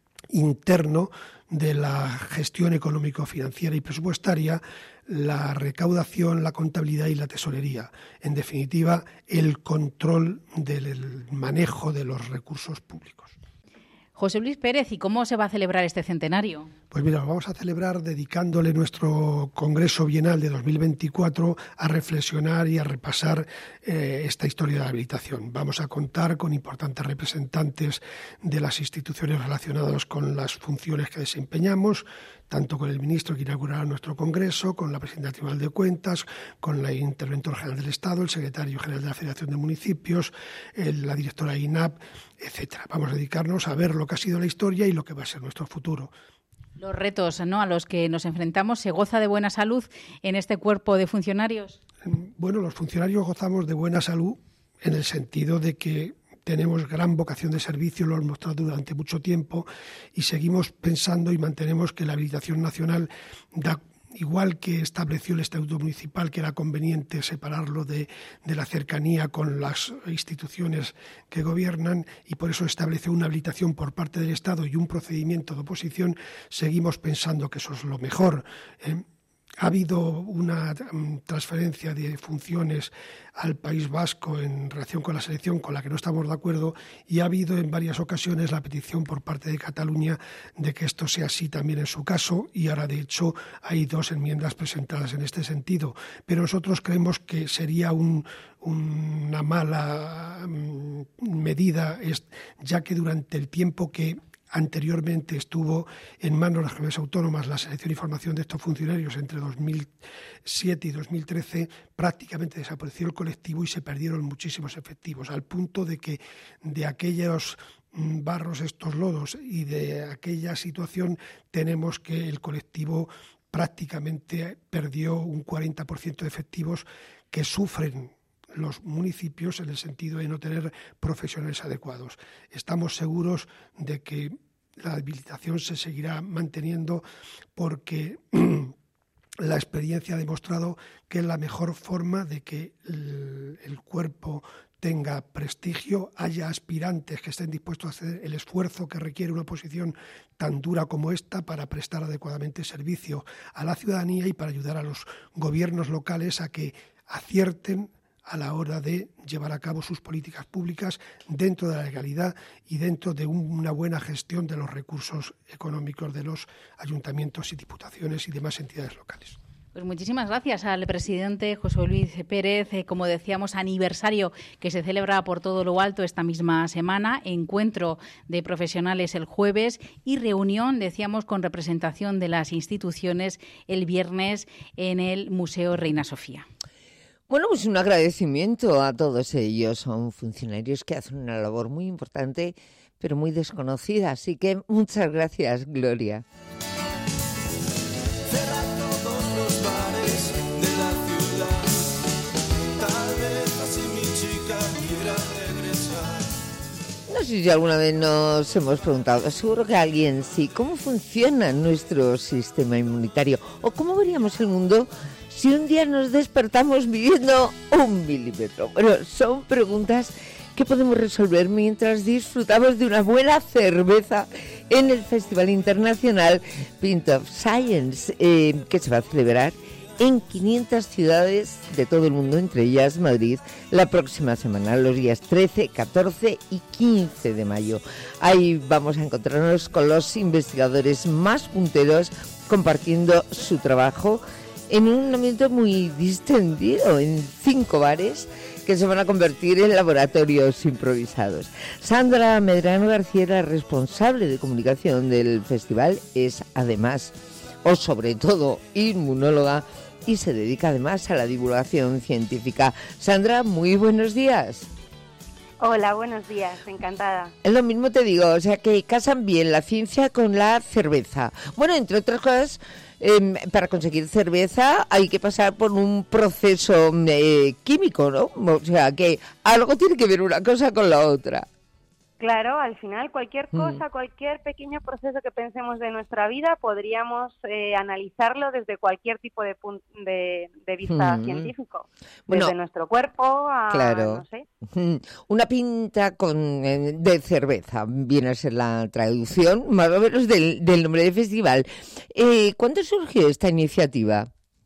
interno de la gestión económico-financiera y presupuestaria, la recaudación, la contabilidad y la tesorería. En definitiva, el control del manejo de los recursos públicos. José Luis Pérez, ¿y cómo se va a celebrar este centenario? Pues mira, lo vamos a celebrar dedicándole nuestro Congreso Bienal de dos mil veinticuatro a reflexionar y a repasar eh, esta historia de la habilitación. Vamos a contar con importantes representantes de las instituciones relacionadas con las funciones que desempeñamos, tanto con el ministro que inaugurará nuestro Congreso, con la presidenta del Tribunal de Cuentas, con la interventora general del Estado, el secretario general de la Federación de Municipios, el, la directora de I N A P, etcétera. Vamos a dedicarnos a ver lo que ha sido la historia y lo que va a ser nuestro futuro. Los retos, ¿no?, a los que nos enfrentamos. ¿Se goza de buena salud en este cuerpo de funcionarios? Bueno, los funcionarios gozamos de buena salud en el sentido de que tenemos gran vocación de servicio, lo hemos mostrado durante mucho tiempo y seguimos pensando y mantenemos que la habilitación nacional da, igual que estableció el Estatuto Municipal, que era conveniente separarlo de, de la cercanía con las instituciones que gobiernan y por eso estableció una habilitación por parte del Estado y un procedimiento de oposición, seguimos pensando que eso es lo mejor. ¿eh? Ha habido una um, transferencia de funciones al País Vasco en relación con la selección con la que no estamos de acuerdo y ha habido en varias ocasiones la petición por parte de Cataluña de que esto sea así también en su caso y ahora de hecho hay dos enmiendas presentadas en este sentido. Pero nosotros creemos que sería un, una mala um, medida es, ya que durante el tiempo que anteriormente estuvo en manos de las comunidades autónomas la selección y formación de estos funcionarios entre dos mil siete y dos mil trece, prácticamente desapareció el colectivo y se perdieron muchísimos efectivos, al punto de que de aquellos barros, estos lodos y de aquella situación tenemos que el colectivo prácticamente perdió un cuarenta por ciento de efectivos que sufren los municipios en el sentido de no tener profesionales adecuados. Estamos seguros de que la habilitación se seguirá manteniendo porque la experiencia ha demostrado que es la mejor forma de que el, el cuerpo tenga prestigio, haya aspirantes que estén dispuestos a hacer el esfuerzo que requiere una posición tan dura como esta para prestar adecuadamente servicio a la ciudadanía y para ayudar a los gobiernos locales a que acierten a la hora de llevar a cabo sus políticas públicas dentro de la legalidad y dentro de una buena gestión de los recursos económicos de los ayuntamientos y diputaciones y demás entidades locales. Pues muchísimas gracias al presidente José Luis Pérez. Eh, como decíamos, aniversario que se celebra por todo lo alto esta misma semana, encuentro de profesionales el jueves y reunión, decíamos, con representación de las instituciones el viernes en el Museo Reina Sofía. Bueno, pues un agradecimiento a todos ellos. Son funcionarios que hacen una labor muy importante, pero muy desconocida. Así que muchas gracias, Gloria. Cerrar todos los bares de la ciudad. Tal vez así mi chica quiera regresar. No sé si alguna vez nos hemos preguntado, seguro que alguien sí, ¿cómo funciona nuestro sistema inmunitario? ¿O cómo veríamos el mundo si un día nos despertamos viviendo un milímetro? Bueno, son preguntas que podemos resolver mientras disfrutamos de una buena cerveza en el Festival Internacional Pint of Science, eh, que se va a celebrar en quinientas ciudades de todo el mundo, entre ellas Madrid, la próxima semana, los días trece, catorce y quince de mayo. Ahí vamos a encontrarnos con los investigadores más punteros compartiendo su trabajo en un ambiente muy distendido, en cinco bares que se van a convertir en laboratorios improvisados. Sandra Medrano García, la responsable de comunicación del festival, es además o sobre todo inmunóloga, y se dedica además a la divulgación científica. Sandra, muy buenos días. Hola, buenos días, encantada. Es lo mismo te digo, o sea que casan bien la ciencia con la cerveza. Bueno, entre otras cosas, eh, para conseguir cerveza hay que pasar por un proceso eh, químico, ¿no? O sea que algo tiene que ver una cosa con la otra. Claro, al final cualquier cosa, Mm. cualquier pequeño proceso que pensemos de nuestra vida podríamos eh, analizarlo desde cualquier tipo de, pun- de, de vista Mm. científico. Bueno, desde nuestro cuerpo a, claro. no sé. Mm, Una pinta con eh, de cerveza, viene a ser la traducción, más o menos, del, del nombre del festival. Eh, ¿Cuándo surgió esta iniciativa?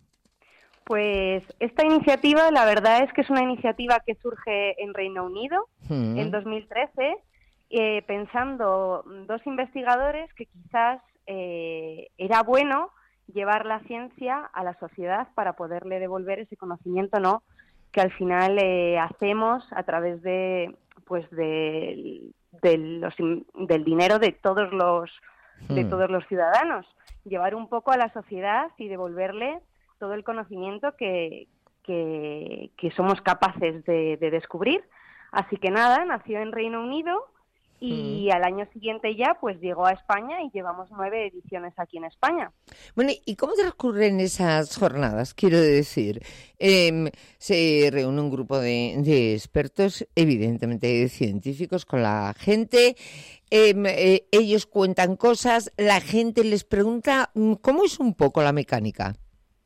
Pues esta iniciativa, la verdad es que es una iniciativa que surge en Reino Unido Mm. en dos mil trece, eh, pensando dos investigadores que quizás eh, era bueno llevar la ciencia a la sociedad para poderle devolver ese conocimiento, ¿no?, que al final eh, hacemos a través de, pues, de, de los, del dinero de todos los de Mm. todos los ciudadanos, llevar un poco a la sociedad y devolverle todo el conocimiento que, que, que somos capaces de, de descubrir. Así que nada, nació en Reino Unido y Mm. al año siguiente ya pues llegó a España y llevamos nueve ediciones aquí en España. Bueno, ¿y cómo transcurren esas jornadas? Quiero decir, em, se reúne un grupo de, de expertos, evidentemente científicos, con la gente. Em, eh, ellos cuentan cosas, la gente les pregunta. mm, ¿Cómo es un poco la mecánica?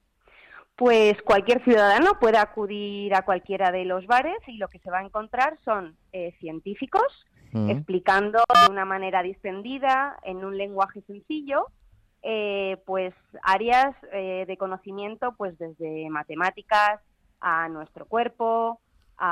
Pues cualquier ciudadano puede acudir a cualquiera de los bares y lo que se va a encontrar son eh, científicos Mm. explicando de una manera distendida, en un lenguaje sencillo, eh, pues áreas eh, de conocimiento, pues desde matemáticas a nuestro cuerpo,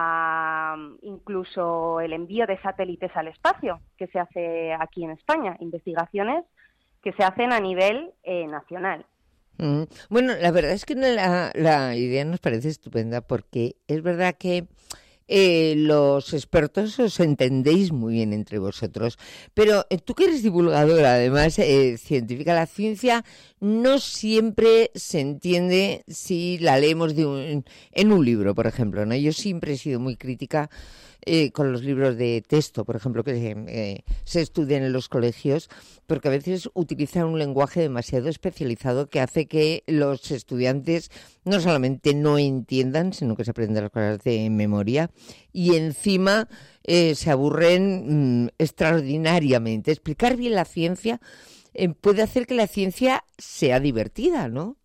a mm, incluso el envío de satélites al espacio, que se hace aquí en España, investigaciones que se hacen a nivel eh, nacional. Mm, Bueno, la verdad es que la, la idea nos parece estupenda porque es verdad que eh, los expertos os entendéis muy bien entre vosotros, pero eh, tú que eres divulgadora, además eh, científica, la ciencia no siempre se entiende si la leemos de un- en un libro, por ejemplo, ¿no? Yo siempre he sido muy crítica eh, con los libros de texto, por ejemplo, que eh, se estudian en los colegios, porque a veces utilizan un lenguaje demasiado especializado que hace que los estudiantes no solamente no entiendan, sino que se aprenden las cosas de memoria y encima eh, se aburren mm, extraordinariamente. Explicar bien la ciencia eh, puede hacer que la ciencia sea divertida, ¿no?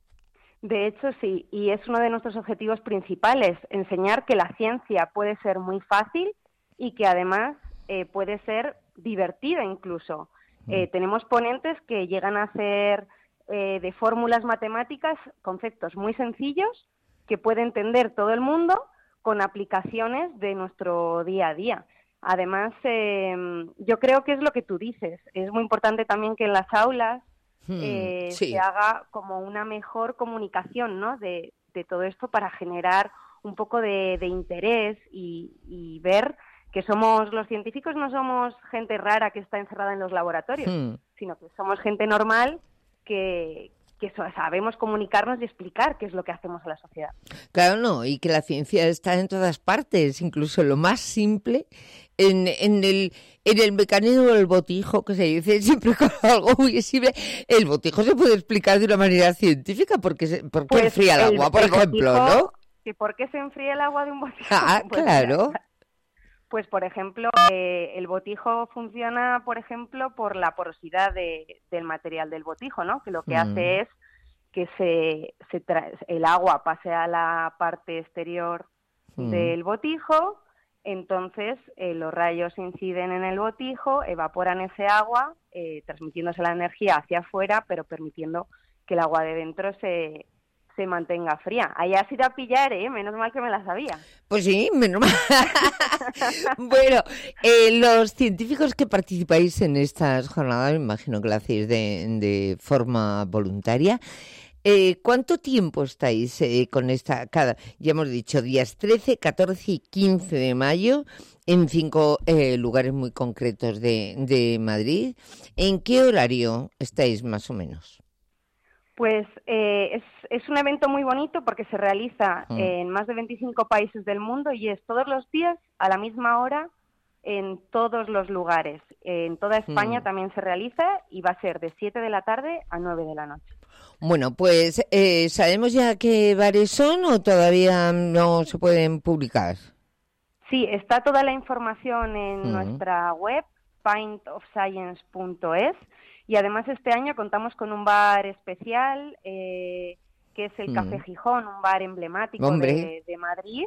De hecho, sí, y es uno de nuestros objetivos principales, enseñar que la ciencia puede ser muy fácil y que además eh, puede ser divertida incluso. Eh, tenemos ponentes que llegan a hacer eh, de fórmulas matemáticas conceptos muy sencillos que puede entender todo el mundo con aplicaciones de nuestro día a día. Además, eh, yo creo que es lo que tú dices, es muy importante también que en las aulas Hmm, eh, sí. se haga como una mejor comunicación, ¿no?, de, de todo esto para generar un poco de, de interés y, y ver que somos los científicos, no somos gente rara que está encerrada en los laboratorios, Hmm. sino que somos gente normal que, que so- sabemos comunicarnos y explicar qué es lo que hacemos a la sociedad. Claro, no, y que la ciencia está en todas partes, incluso en lo más simple, en, en el en el mecanismo del botijo, que se dice siempre con algo muy simple. El botijo se puede explicar de una manera científica porque, se, porque Pues enfría el, agua, por el ejemplo, botijo, ¿no? ¿Que ¿Por qué se enfría el agua de un botijo? Ah, Pues claro. mira, Pues, por ejemplo, eh, el botijo funciona, por ejemplo, por la porosidad de- del material del botijo, ¿no? Que lo que Mm. hace es que se, se tra- el agua pase a la parte exterior Mm. del botijo, entonces eh, los rayos inciden en el botijo, evaporan ese agua, eh, transmitiéndose la energía hacia afuera, pero permitiendo que el agua de dentro se, se mantenga fría. Ahí has ido a pillar, ¿eh? Menos mal que me la sabía. Pues sí, menos mal. Bueno, eh, los científicos que participáis en estas jornadas, me imagino que lo hacéis de, de forma voluntaria. Eh, ¿Cuánto tiempo estáis eh, con esta? Cada, ya hemos dicho, días trece, catorce y quince de mayo en cinco eh, lugares muy concretos de, de Madrid. ¿En qué horario estáis más o menos? Pues eh, es, es un evento muy bonito porque se realiza mm. en más de veinticinco países del mundo y es todos los días a la misma hora en todos los lugares. En toda España mm. también se realiza y va a ser de siete de la tarde a nueve de la noche. Bueno, pues eh, ¿sabemos ya qué bares son o todavía no se pueden publicar? Sí, está toda la información en mm. nuestra web, pint of science punto es. Y además este año contamos con un bar especial, eh, que es el mm. Café Gijón, un bar emblemático de, de Madrid.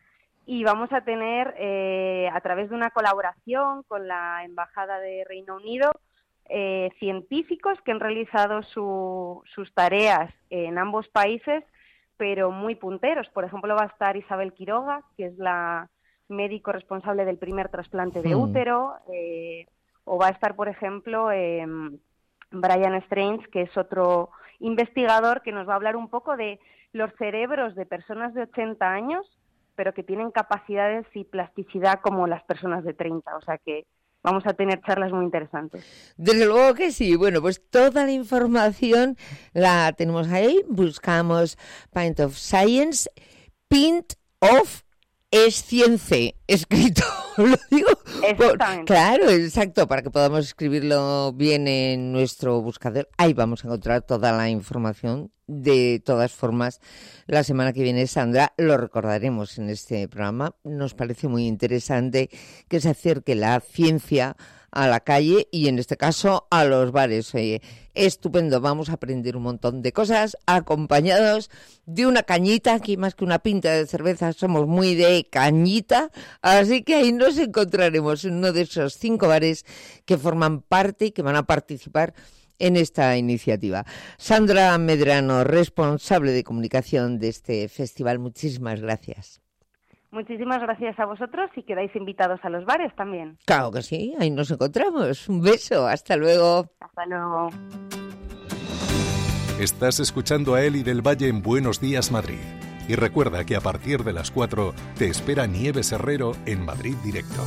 Y vamos a tener, eh, a través de una colaboración con la Embajada de Reino Unido, eh, científicos que han realizado su, sus tareas en ambos países, pero muy punteros. Por ejemplo, va a estar Isabel Quiroga, que es la médico responsable del primer trasplante de mm. útero, eh, o va a estar, por ejemplo, eh, Brian Strange, que es otro investigador que nos va a hablar un poco de los cerebros de personas de ochenta años, pero que tienen capacidades y plasticidad como las personas de treinta. O sea que vamos a tener charlas muy interesantes. Desde luego que sí. Bueno, pues toda la información la tenemos ahí. Buscamos Pint of Science, Pint of es Cience, escrito, lo digo. Exactamente. Claro, exacto, para que podamos escribirlo bien en nuestro buscador. Ahí vamos a encontrar toda la información. De todas formas, la semana que viene, Sandra, lo recordaremos en este programa. Nos parece muy interesante que se acerque la ciencia a la calle y, en este caso, a los bares. Oye, estupendo, vamos a aprender un montón de cosas acompañados de una cañita. Aquí más que una pinta de cerveza somos muy de cañita, así que ahí nos encontraremos en uno de esos cinco bares que forman parte y que van a participar en esta iniciativa. Sandra Medrano, responsable de comunicación de este festival, muchísimas gracias. Muchísimas gracias a vosotros y quedáis invitados a los bares también. Claro que sí, ahí nos encontramos. Un beso, hasta luego. Hasta luego. Estás escuchando a Eli del Valle en Buenos Días Madrid. Y recuerda que a partir de las cuatro te espera Nieves Herrero en Madrid Directo.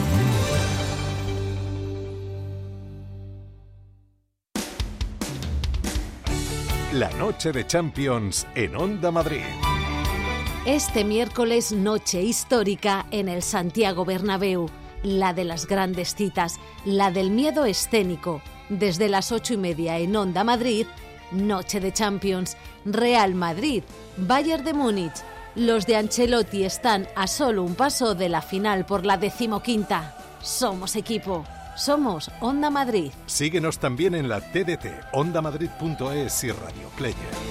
La noche de Champions en Onda Madrid. Este miércoles, noche histórica en el Santiago Bernabéu, la de las grandes citas, la del miedo escénico. Desde las ocho y media en Onda Madrid, noche de Champions, Real Madrid, Bayern de Múnich. Los de Ancelotti están a solo un paso de la final por la decimoquinta. Somos equipo. Somos Onda Madrid. Síguenos también en la T D T, onda madrid punto es y Radio Player.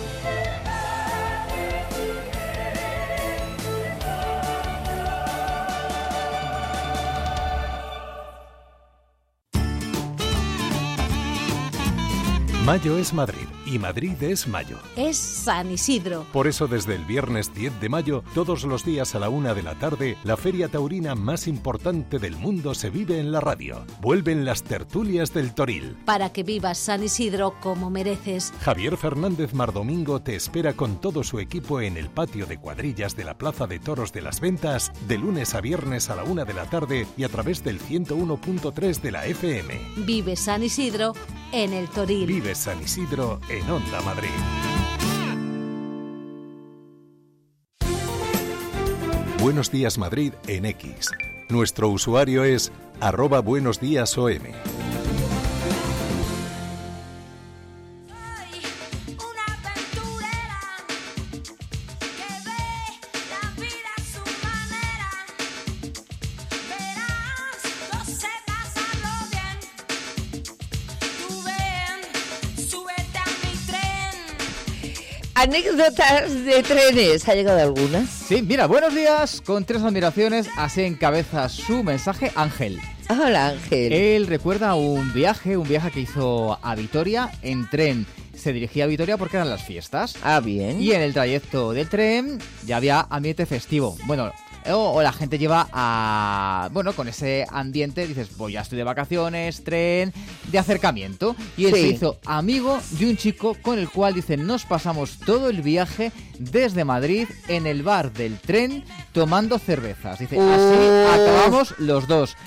Mayo es Madrid y Madrid es mayo. Es San Isidro. Por eso desde el viernes diez de mayo, todos los días a la una de la tarde, la feria taurina más importante del mundo se vive en la radio. Vuelven las tertulias del Toril. Para que vivas San Isidro como mereces. Javier Fernández Mardomingo te espera con todo su equipo en el patio de cuadrillas de la Plaza de Toros de las Ventas, de lunes a viernes a la una de la tarde y a través del ciento uno punto tres de la F M. Vive San Isidro en el Toril. Vive San Isidro en Onda Madrid. Buenos Días Madrid en X. Nuestro usuario es arroba buenos días O M. Anécdotas de trenes. ¿Ha llegado alguna? Sí, mira, buenos días. Con tres admiraciones, así encabeza su mensaje Ángel. Hola, Ángel. Él recuerda un viaje, un viaje que hizo a Vitoria en tren. Se dirigía a Vitoria porque eran las fiestas. Ah, bien. Y en el trayecto del tren ya había ambiente festivo. Bueno, o, o la gente lleva a... Bueno, con ese ambiente dices, pues ya estoy de vacaciones, tren, de acercamiento. Y él sí. se hizo amigo de un chico con el cual, dice, nos pasamos todo el viaje desde Madrid en el bar del tren tomando cervezas. Dice, así uh. acabamos los dos.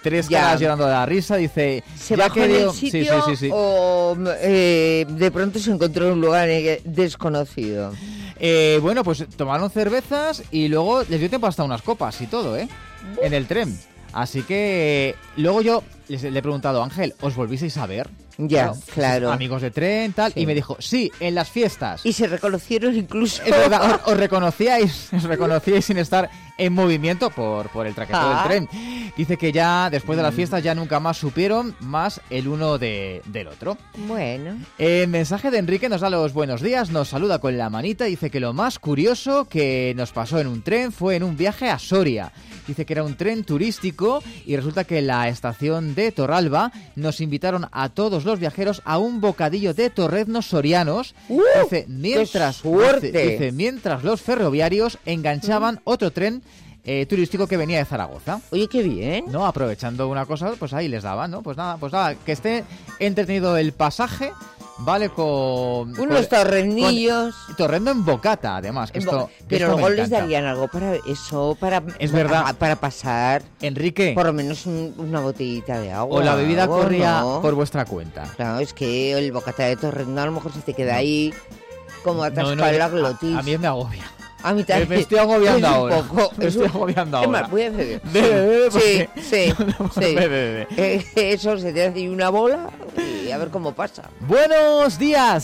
tres Ya. caras llorando de la risa, dice... ¿Se ya bajó que en dio- el sitio Sí, sí, sí, sí. o eh, de pronto se encontró en un lugar eh, desconocido? Eh, bueno, pues tomaron cervezas y luego les dio tiempo hasta unas copas y todo, ¿eh? En el tren. Así que eh, luego yo les, le he preguntado, Ángel, ¿os volvisteis a ver? Ya, claro. Amigos de tren, tal. Sí. Y me dijo, sí, en las fiestas. Y se reconocieron incluso. Es verdad, os, os reconocíais, os reconocíais sin estar en movimiento por, por el traqueteo Ah. del tren. Dice que ya después de las fiestas ya nunca más supieron más el uno de, del otro. Bueno. El mensaje de Enrique nos da los buenos días, nos saluda con la manita, dice que lo más curioso que nos pasó en un tren fue en un viaje a Soria. Dice que era un tren turístico y resulta que en la estación de Torralba nos invitaron a todos los viajeros a un bocadillo de torreznos sorianos. ¡Uh! dice, mientras, ¡Qué suerte! dice, dice, mientras los ferroviarios enganchaban otro tren eh, turístico que venía de Zaragoza. Oye, qué bien. No, aprovechando una cosa, pues ahí les daban, ¿no? Pues nada, pues nada, que esté entretenido el pasaje, ¿vale? Con... Unos con- torrenillos. con- torrendo en bocata, además. Que En esto, boca- que Pero esto me luego les encanta. darían algo para eso, para, Es verdad. para, para pasar Enrique, por lo menos un- una botellita de agua. o la bebida algo, corría ¿no? por vuestra cuenta. Claro, es que el bocata de torrendo a lo mejor se te queda ahí como atascado No, no, en la a- glotis. A, mí me agobia. A mí también. Me estoy agobiando Es un ahora. poco, Me es estoy un- agobiando Es ahora. más, voy a beber. Bebe, bebe, Sí, porque- sí, sí. Bebe, bebe. Eh, Eso se te hace ahí una bola y a ver cómo pasa. Buenos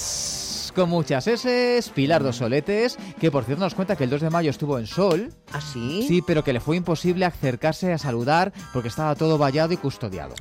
días. Con muchas eses, Pilar Dos Soletes, que por cierto nos cuenta que el dos de mayo estuvo en Sol. ¿Ah, sí? Sí, pero que le fue imposible acercarse a saludar porque estaba todo vallado y custodiado.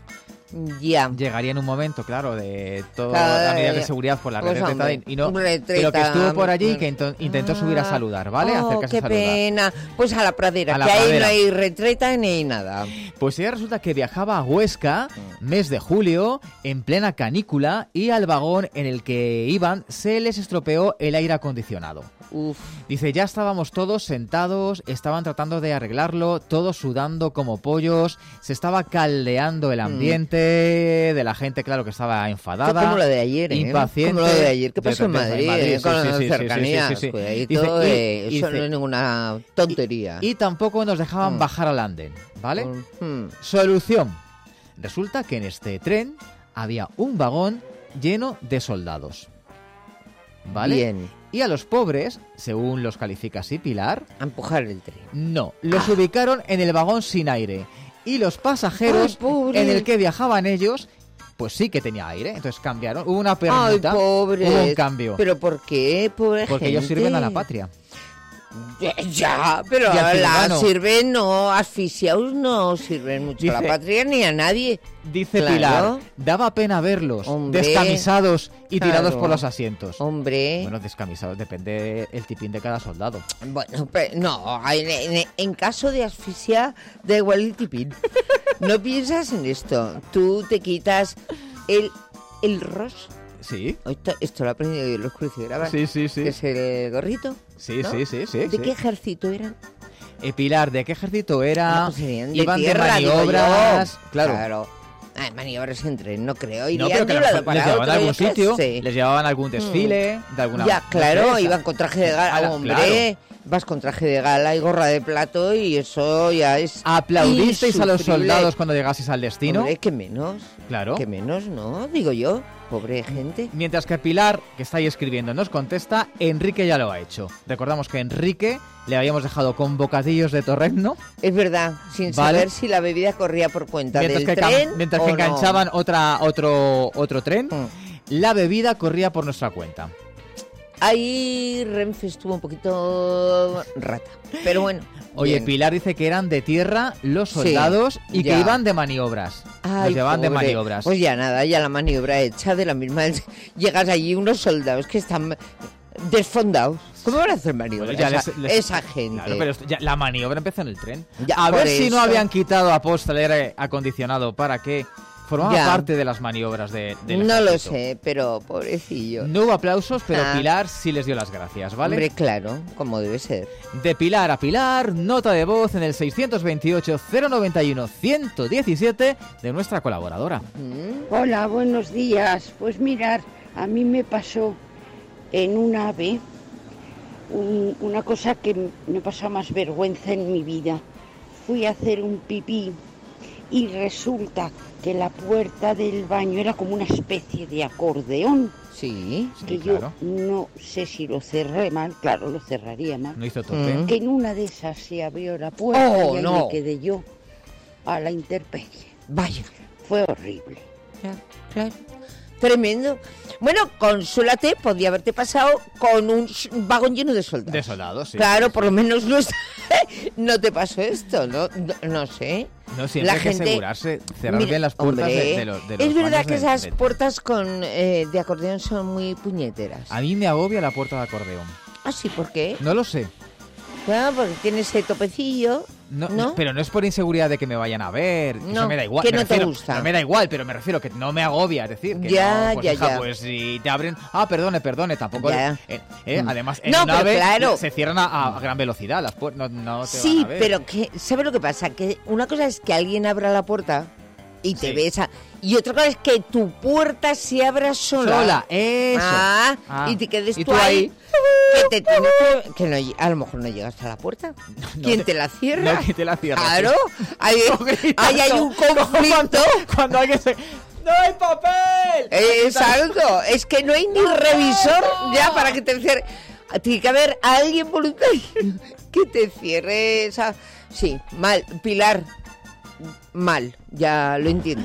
Ya. Llegaría en un momento, claro, de todas Claro, las medidas de eh, seguridad por la pues, retreta hombre, y no, retreta, pero que estuvo por allí y mm. que into- intentó subir a Ah, saludar, ¿vale? Oh, Acercarse qué a saludar. pena. Pues a la pradera, A la que ahí pradera. no hay retreta ni hay nada. Pues ella resulta que viajaba a Huesca, mes de julio, en plena canícula, y al vagón en el que iban se les estropeó el aire acondicionado. Uf. Dice, ya estábamos todos sentados, estaban tratando de arreglarlo, todos sudando como pollos, se estaba caldeando el ambiente de la gente, claro, que estaba enfadada. Como lo de ayer, ¿eh? Impaciente. Como lo de ayer. ¿Qué De- pasó en de- Madrid? Madrid, eh, sí, con sí, las sí, sí, cercanías. sí, sí, sí. Cuidadito, Dice, y- eh, y eso dice- no es ninguna tontería. Y tampoco nos dejaban Mm. bajar al andén, ¿vale? Mm. Solución. Resulta que en este tren había un vagón lleno de soldados. ¿Vale? Bien. Y a los pobres, según los califica así Pilar, A empujar el tren. no, los Ah. ubicaron en el vagón sin aire. Y los pasajeros Ay, pobres. en el que viajaban ellos, pues sí que tenía aire. Entonces cambiaron. Hubo una Ay, permuta. pobres. Hubo un cambio. ¿Pero por qué, pobre Porque gente? ellos sirven a la patria. Ya, ya, pero Y al la ciudadano. sirven, no, asfixiados no sirven mucho a la Dice- patria ni a nadie. Dice Claro. Pilar, daba pena verlos Hombre. descamisados y tirados Claro. por los asientos. Hombre. Bueno, descamisados, depende el tipín de cada soldado. Bueno, pero no, en, en- en caso de asfixia, da igual el tipín. No piensas en esto. Tú te quitas el, el ros. Sí, Esto, esto lo he aprendido de los crucigramas. sí, sí, sí. Que es el gorrito. Sí, ¿no? sí, sí, sí. ¿De sí. qué ejército eran? Eh, Pilar, ¿de qué ejército era? No, pues serían de Iban tierra, de digo maniobras. yo. Claro. Ah, maniobras en tren, no creo. No, Irían pero que de a un lo lado mejor para les llevaban otro, a algún yo qué sitio, sé. les llevaban a algún desfile, de alguna Ya, claro, empresa. iban con traje de gala. Ala, Hombre, vas con traje de gala y gorra de plato y eso ya es ¿Aplaudisteis a los insufrible. soldados cuando llegaseis al destino? Hombre, que menos. Claro. Que menos, ¿no? Digo yo. Pobre gente. Mientras que Pilar, que está ahí escribiendo, nos contesta, Enrique ya lo ha hecho. Recordamos que Enrique le habíamos dejado con bocadillos de torrezno, Es verdad, sin Vale. saber si la bebida corría por cuenta mientras del que, cam- tren mientras o que no. enganchaban otra, otro, otro tren, Mm. la bebida corría por nuestra cuenta. Ahí Renfe estuvo un poquito rata. Pero bueno. Oye, bien. Pilar dice que eran de tierra los Sí, soldados y ya. que iban de maniobras. Ay, los llevaban de pobre. maniobras. Pues ya nada, ya la maniobra hecha de la misma. Llegas allí unos soldados que están desfondados. ¿Cómo van a hacer maniobra? Bueno, ya esa, les- les- esa gente. Claro, pero esto- ya- la maniobra empezó en el tren. Ya, a por ver si no eso. habían quitado a posta el aire acondicionado para que formaba Ya. parte de las maniobras de, del No lo ejército. sé, pero pobrecillo. No hubo aplausos, pero Ah. Pilar sí les dio las gracias, ¿vale? Hombre, claro, como debe ser. De Pilar a Pilar, nota de voz en el seiscientos veintiocho, cero noventa y uno, ciento diecisiete de nuestra colaboradora. ¿Mm? Hola, buenos días. Pues mirar, a mí me pasó en un AVE un- una cosa que me pasó más vergüenza en mi vida. Fui a hacer un pipí y resulta que la puerta del baño era como una especie de acordeón. Sí, que sí, yo claro. no sé si lo cerré mal, claro, lo cerraría mal. No hizo tope. Mm. Que en una de esas se abrió la puerta Oh, y ahí no. me quedé yo a la intemperie. Vaya. Fue horrible. Claro, claro. Tremendo. Bueno, consúlate, podía haberte pasado con un s- vagón lleno de soldados. De soldados, sí. Claro, por lo menos no, es- no te pasó esto, ¿no? No, no sé. No, siempre La hay que gente- asegurarse, cerrar Mira, bien las puertas hombre, de, de los, de los es verdad baños que de- esas de- puertas con eh, de acordeón son muy puñeteras. A mí me agobia la puerta de acordeón. Ah, sí, ¿por qué? No lo sé. Claro, porque tiene ese topecillo. No, ¿No? Pero no es por inseguridad de que me vayan a ver. No, Eso me da igual. que me no te refiero- gusta. No me da igual, pero me refiero que no me agobia. Es decir, que Ya, no, pues, ya, hija, ya. pues si te abren. Ah, perdone, perdone, tampoco. Ya. eh, eh, Mm. Además, en No, un pero ave claro. se cierran a, a gran velocidad las puertas. No, no te Sí, van a ver. pero que, ¿sabes lo que pasa? Que una cosa es que alguien abra la puerta y te Sí. besa, y otra cosa es que tu puerta se abra sola. Sola, eso. Ah, Ah. y te quedes Y tú, tú ahí. ahí. Que, te tienes que, que no ll- a lo mejor no llegas a la puerta. ¿Quién te- te la cierra? No, que te la cierra. Claro, ahí, ahí hay un Cuando, conflicto. cuando alguien se. ¡No hay papel! Eh, Exacto, es que no hay ni revisor ya para que te cierre. Tiene que haber alguien voluntario que te cierre esa. Sí, mal. Pilar, mal, ya lo entiendo.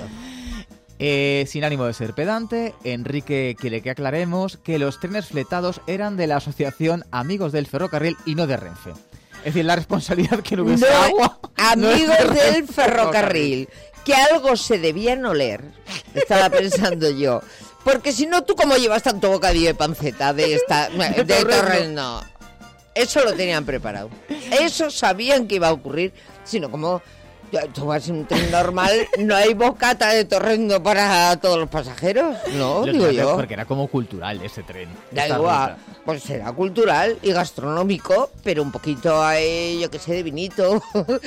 Eh, sin ánimo de ser pedante, Enrique quiere que aclaremos que los trenes fletados eran de la asociación Amigos del Ferrocarril y no de Renfe. Es decir, la responsabilidad que no hubiese No, agua. no es amigos de del Renfe ferrocarril, que algo se debían oler, estaba pensando yo. Porque si no, ¿tú cómo llevas tanto bocadillo de panceta de esta de Torrendo. Torrendo? Eso lo tenían preparado. Eso sabían que iba a ocurrir. Sino como tú vas en un tren normal, no hay bocata de Torrendo para todos los pasajeros. No, Lo digo que- yo. Porque era como cultural ese tren. Da esta igual, ruta. pues será cultural y gastronómico, pero un poquito, eh, yo qué sé, de vinito.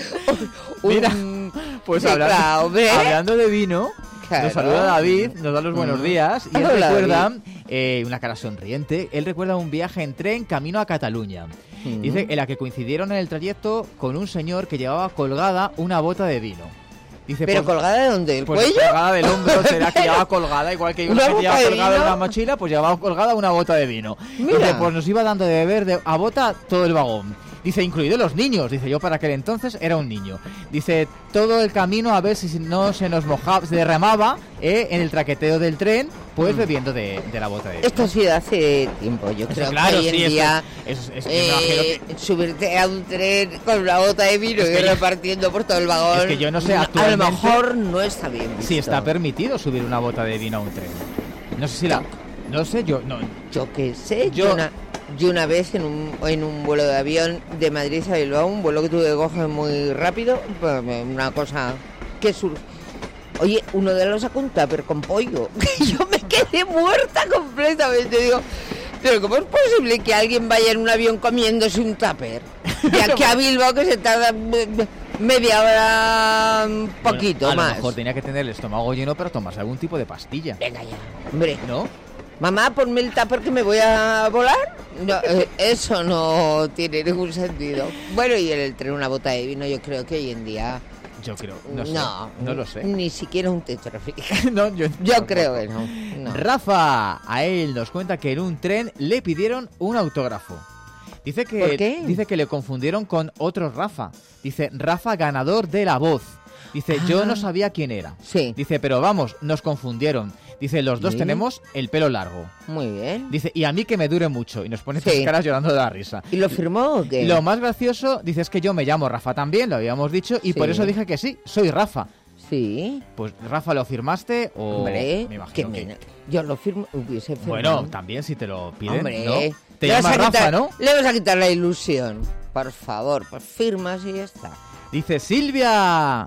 Un- Mira, pues Sí, hablando, claro, hombre. hablando de vino, Claro. nos saluda David, nos da los buenos Mm. días y él Hola, recuerda eh, una cara sonriente. Él recuerda un viaje en tren camino a Cataluña. Mm. Dice en la que coincidieron en el trayecto con un señor que llevaba colgada una bota de vino. Dice, ¿Pero pues- colgada de dónde? ¿Del pues cuello? colgada del hombro, será que llevaba colgada, igual que yo ¿Una que bota llevaba de colgada vino? una mochila, pues llevaba colgada una bota de vino. Mira. Dice, pues nos iba dando de beber de, a bota todo el vagón. Dice, incluido los niños. Dice, yo para aquel entonces era un niño. Dice, todo el camino a ver si no se nos mojaba, se derramaba eh, en el traqueteo del tren, pues bebiendo de, de la bota de vino. Esto ha sido hace tiempo, yo Eso, creo claro, que hoy en sí, eso día es- es- es- me eh, imagino subirte a un tren con una bota de vino Es y que yo- repartiendo por todo el vagón, Es que yo no sé a lo actualmente mejor no está bien visto. si está permitido subir una bota de vino a un tren. No sé si la... No sé, yo... No, Yo qué sé, Yo- yo una, yo una vez en un, en un vuelo de avión de Madrid a Bilbao, un vuelo que tuve que coger muy rápido, pues, una cosa que surge. Oye, uno de los sacó un tupper con pollo, que yo me quedé muerta completamente, digo, pero ¿cómo es posible que alguien vaya en un avión comiéndose un tupper? De aquí a Bilbao que se tarda me- media hora, un poquito Bueno, a más. lo mejor tenía que tener el estómago lleno para tomarse algún tipo de pastilla. Venga ya, hombre. ¿No? Mamá, ponme el tupper que me voy a volar. No, eh, eso no tiene ningún sentido. Bueno, y en el tren una bota de vino, yo creo que hoy en día... Yo creo, no sé, no, no lo sé. Ni siquiera un tetrafic. No, yo Yo tampoco. creo que no, no. Rafa, a él nos cuenta que en un tren le pidieron un autógrafo. Dice que, ¿Por qué? dice que le confundieron con otro Rafa. Dice, Rafa ganador de La Voz. Dice, yo no sabía quién era. Sí. Dice, pero vamos, nos confundieron. Dice, los dos Sí. tenemos el pelo largo. Muy bien. Dice, y a mí que me dure mucho. Y nos pone Sí. sus caras llorando de la risa. ¿Y lo firmó o qué? Lo más gracioso, dice, es que yo me llamo Rafa también, lo habíamos dicho, y Sí. por eso dije que sí, soy Rafa. Sí. Pues, Rafa, ¿lo firmaste o...? Hombre, me imagino que que... me- yo lo firmo, hubiese firmado. Bueno, también si te lo piden, Hombre, ¿no? Te le vas llamas a Rafa, quitar- ¿no? Le vas a quitar la ilusión. Por favor, pues firmas y ya está. Dice, Silvia...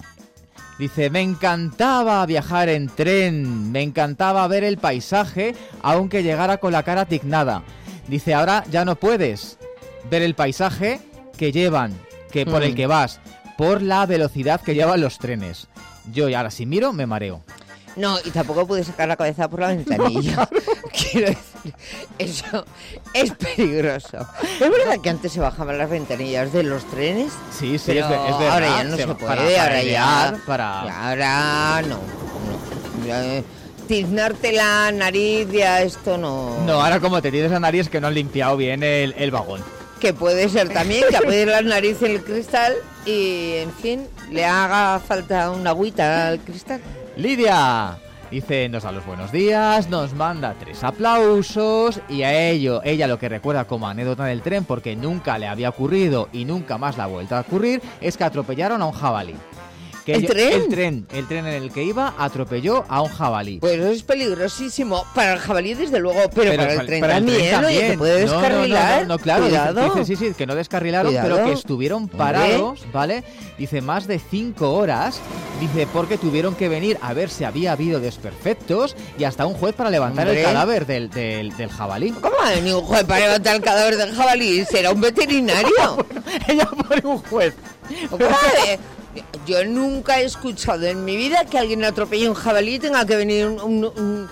Dice, me encantaba viajar en tren, me encantaba ver el paisaje, aunque llegara con la cara tiznada. Dice, ahora ya no puedes ver el paisaje que llevan, que por Mm. el que vas, por la velocidad que llevan los trenes. Yo y ahora si miro me mareo. No, y tampoco pude sacar la cabeza por la ventanilla. Quiero decir, eso es peligroso. ¿Es verdad que antes se bajaban las ventanillas de los trenes? Sí, sí, Pero es, de, es verdad. ahora ya no se, se puede, para, para ahora idear, ya... para... Ahora no. no. Ya, tiznarte la nariz, ya esto no... No, ahora como te tienes la nariz es que no han limpiado bien el, el vagón. Que puede ser también, que apoye la nariz en el cristal y, en fin, le haga falta una agüita al cristal. Lidia dice, nos da los buenos días, nos manda tres aplausos y a ello, ella lo que recuerda como anécdota del tren, porque nunca le había ocurrido y nunca más le ha vuelto a ocurrir, es que atropellaron a un jabalí. Que ¿El yo- tren? El tren, el tren en el que iba atropelló a un jabalí. Pues es peligrosísimo. Para el jabalí, desde luego, pero, para el ja- tren para el también, tren oye, que también. puede No, no, descarrilar. No, no, no, claro, dice, Cuidado. dice, sí, sí, que no descarrilaron, Cuidado. pero que estuvieron parados, ¿vale? Dice, más de cinco horas, dice, porque tuvieron que venir a ver si había habido desperfectos y hasta un juez para levantar Hombre. el cadáver del, del, del jabalí. ¿Cómo va a venir un juez para levantar el cadáver del jabalí? ¿Será un veterinario? Ella pone un juez. ¿Cómo va a- Yo nunca he escuchado en mi vida que alguien atropelle un jabalí y tenga que venir un, un, un,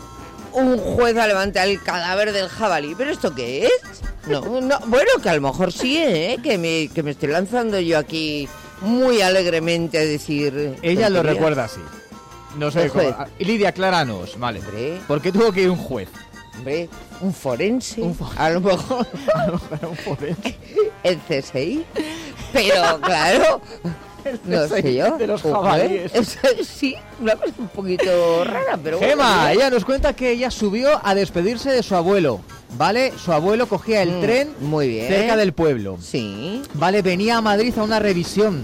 un juez a levantar el cadáver del jabalí. ¿Pero esto qué es? No, no, bueno, que a lo mejor sí, ¿eh? Que me, que me estoy lanzando yo aquí muy alegremente a decir... Ella lo tonterías. recuerda así. No sé El juez. cómo. Y Lidia, acláranos, vale. Hombre. ¿Por qué tuvo que ir un juez? Hombre, un forense, Un fo- a lo mejor A lo mejor era un forense. el C S I, pero claro, no C S I sé yo. de los un juez. jabalíes. Eso sí, una cosa un poquito rara, pero bueno. Gema, mira. ella nos cuenta que ella subió a despedirse de su abuelo, ¿vale? Su abuelo cogía el Mm, tren muy bien. cerca del pueblo. Sí. Vale, venía a Madrid a una revisión.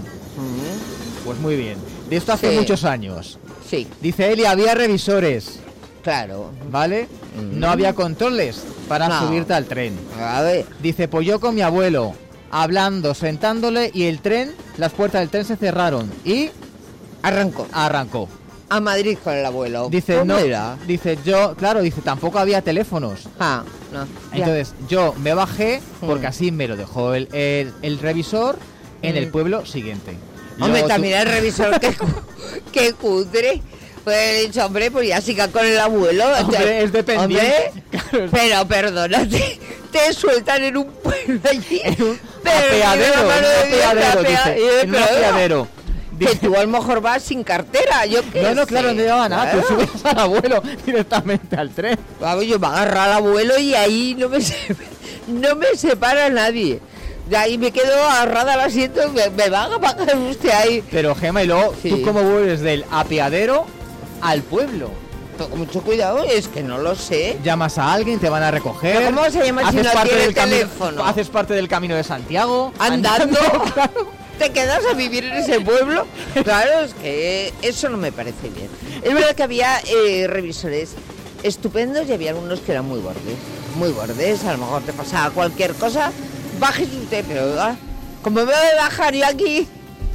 Mm, Pues muy bien. De esto hace Sí. muchos años. sí, Dice él, y había revisores, claro. ¿vale? Mm. No había controles para No. subirte al tren. A ver, Dice, pues yo con mi abuelo, hablando, sentándole, y el tren, las puertas del tren se cerraron y arrancó. arrancó. A Madrid con el abuelo. Dice, ¿Cómo no, era? dice, yo, claro, dice, tampoco había teléfonos. Ah, no. ya. Entonces yo me bajé porque Mm. así me lo dejó el, el, el revisor en Mm. el pueblo siguiente. Hombre, Luego tú- también el revisor, que, cu- que cutre. Pues he dicho, hombre, pues ya siga con el abuelo. Hombre, es dependiente. Hombre, Claro, es- pero perdónate, te sueltan en un pueblo allí. En un pero apeadero, de la mano en de un Dios, apeadero, apea- dice, eh, en un pero, apeadero. Que Dice, tú a lo mejor vas sin cartera, yo qué no, no, sé. claro, no llevaba nada, Claro. tú subes al abuelo directamente al tren. Vamos, yo me agarro al abuelo y ahí no me, se- no me separa nadie. De ahí me quedo agarrada al asiento, me, me va a pagar usted ahí. Pero Gema, y luego Sí. tú cómo vuelves del apeadero al pueblo. Con mucho cuidado, es que no lo sé. Llamas a alguien, te van a recoger. ¿Pero cómo se llama si haces no parte tiene del camino- teléfono? Haces parte del camino de Santiago. Andando. claro. ¿Te quedas a vivir en ese pueblo? Claro, es que eso no me parece bien. Es verdad que había eh, revisores estupendos y había algunos que eran muy bordes. Muy bordes, a lo mejor te pasaba cualquier cosa. Bájese usted, pero ah, como me voy a bajar yo aquí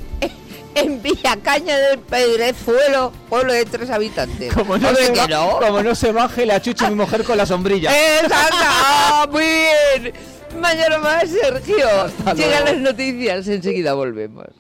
en Villacaña del Pedrezuelo, pueblo de tres habitantes. Como no, Hombre, se que ba- no. como no se baje, le achucho a mi mujer con la sombrilla. ¡Exacto! ¡Ah, muy bien! Mañana más, Sergio. Hasta Llegan luego. las noticias, enseguida volvemos.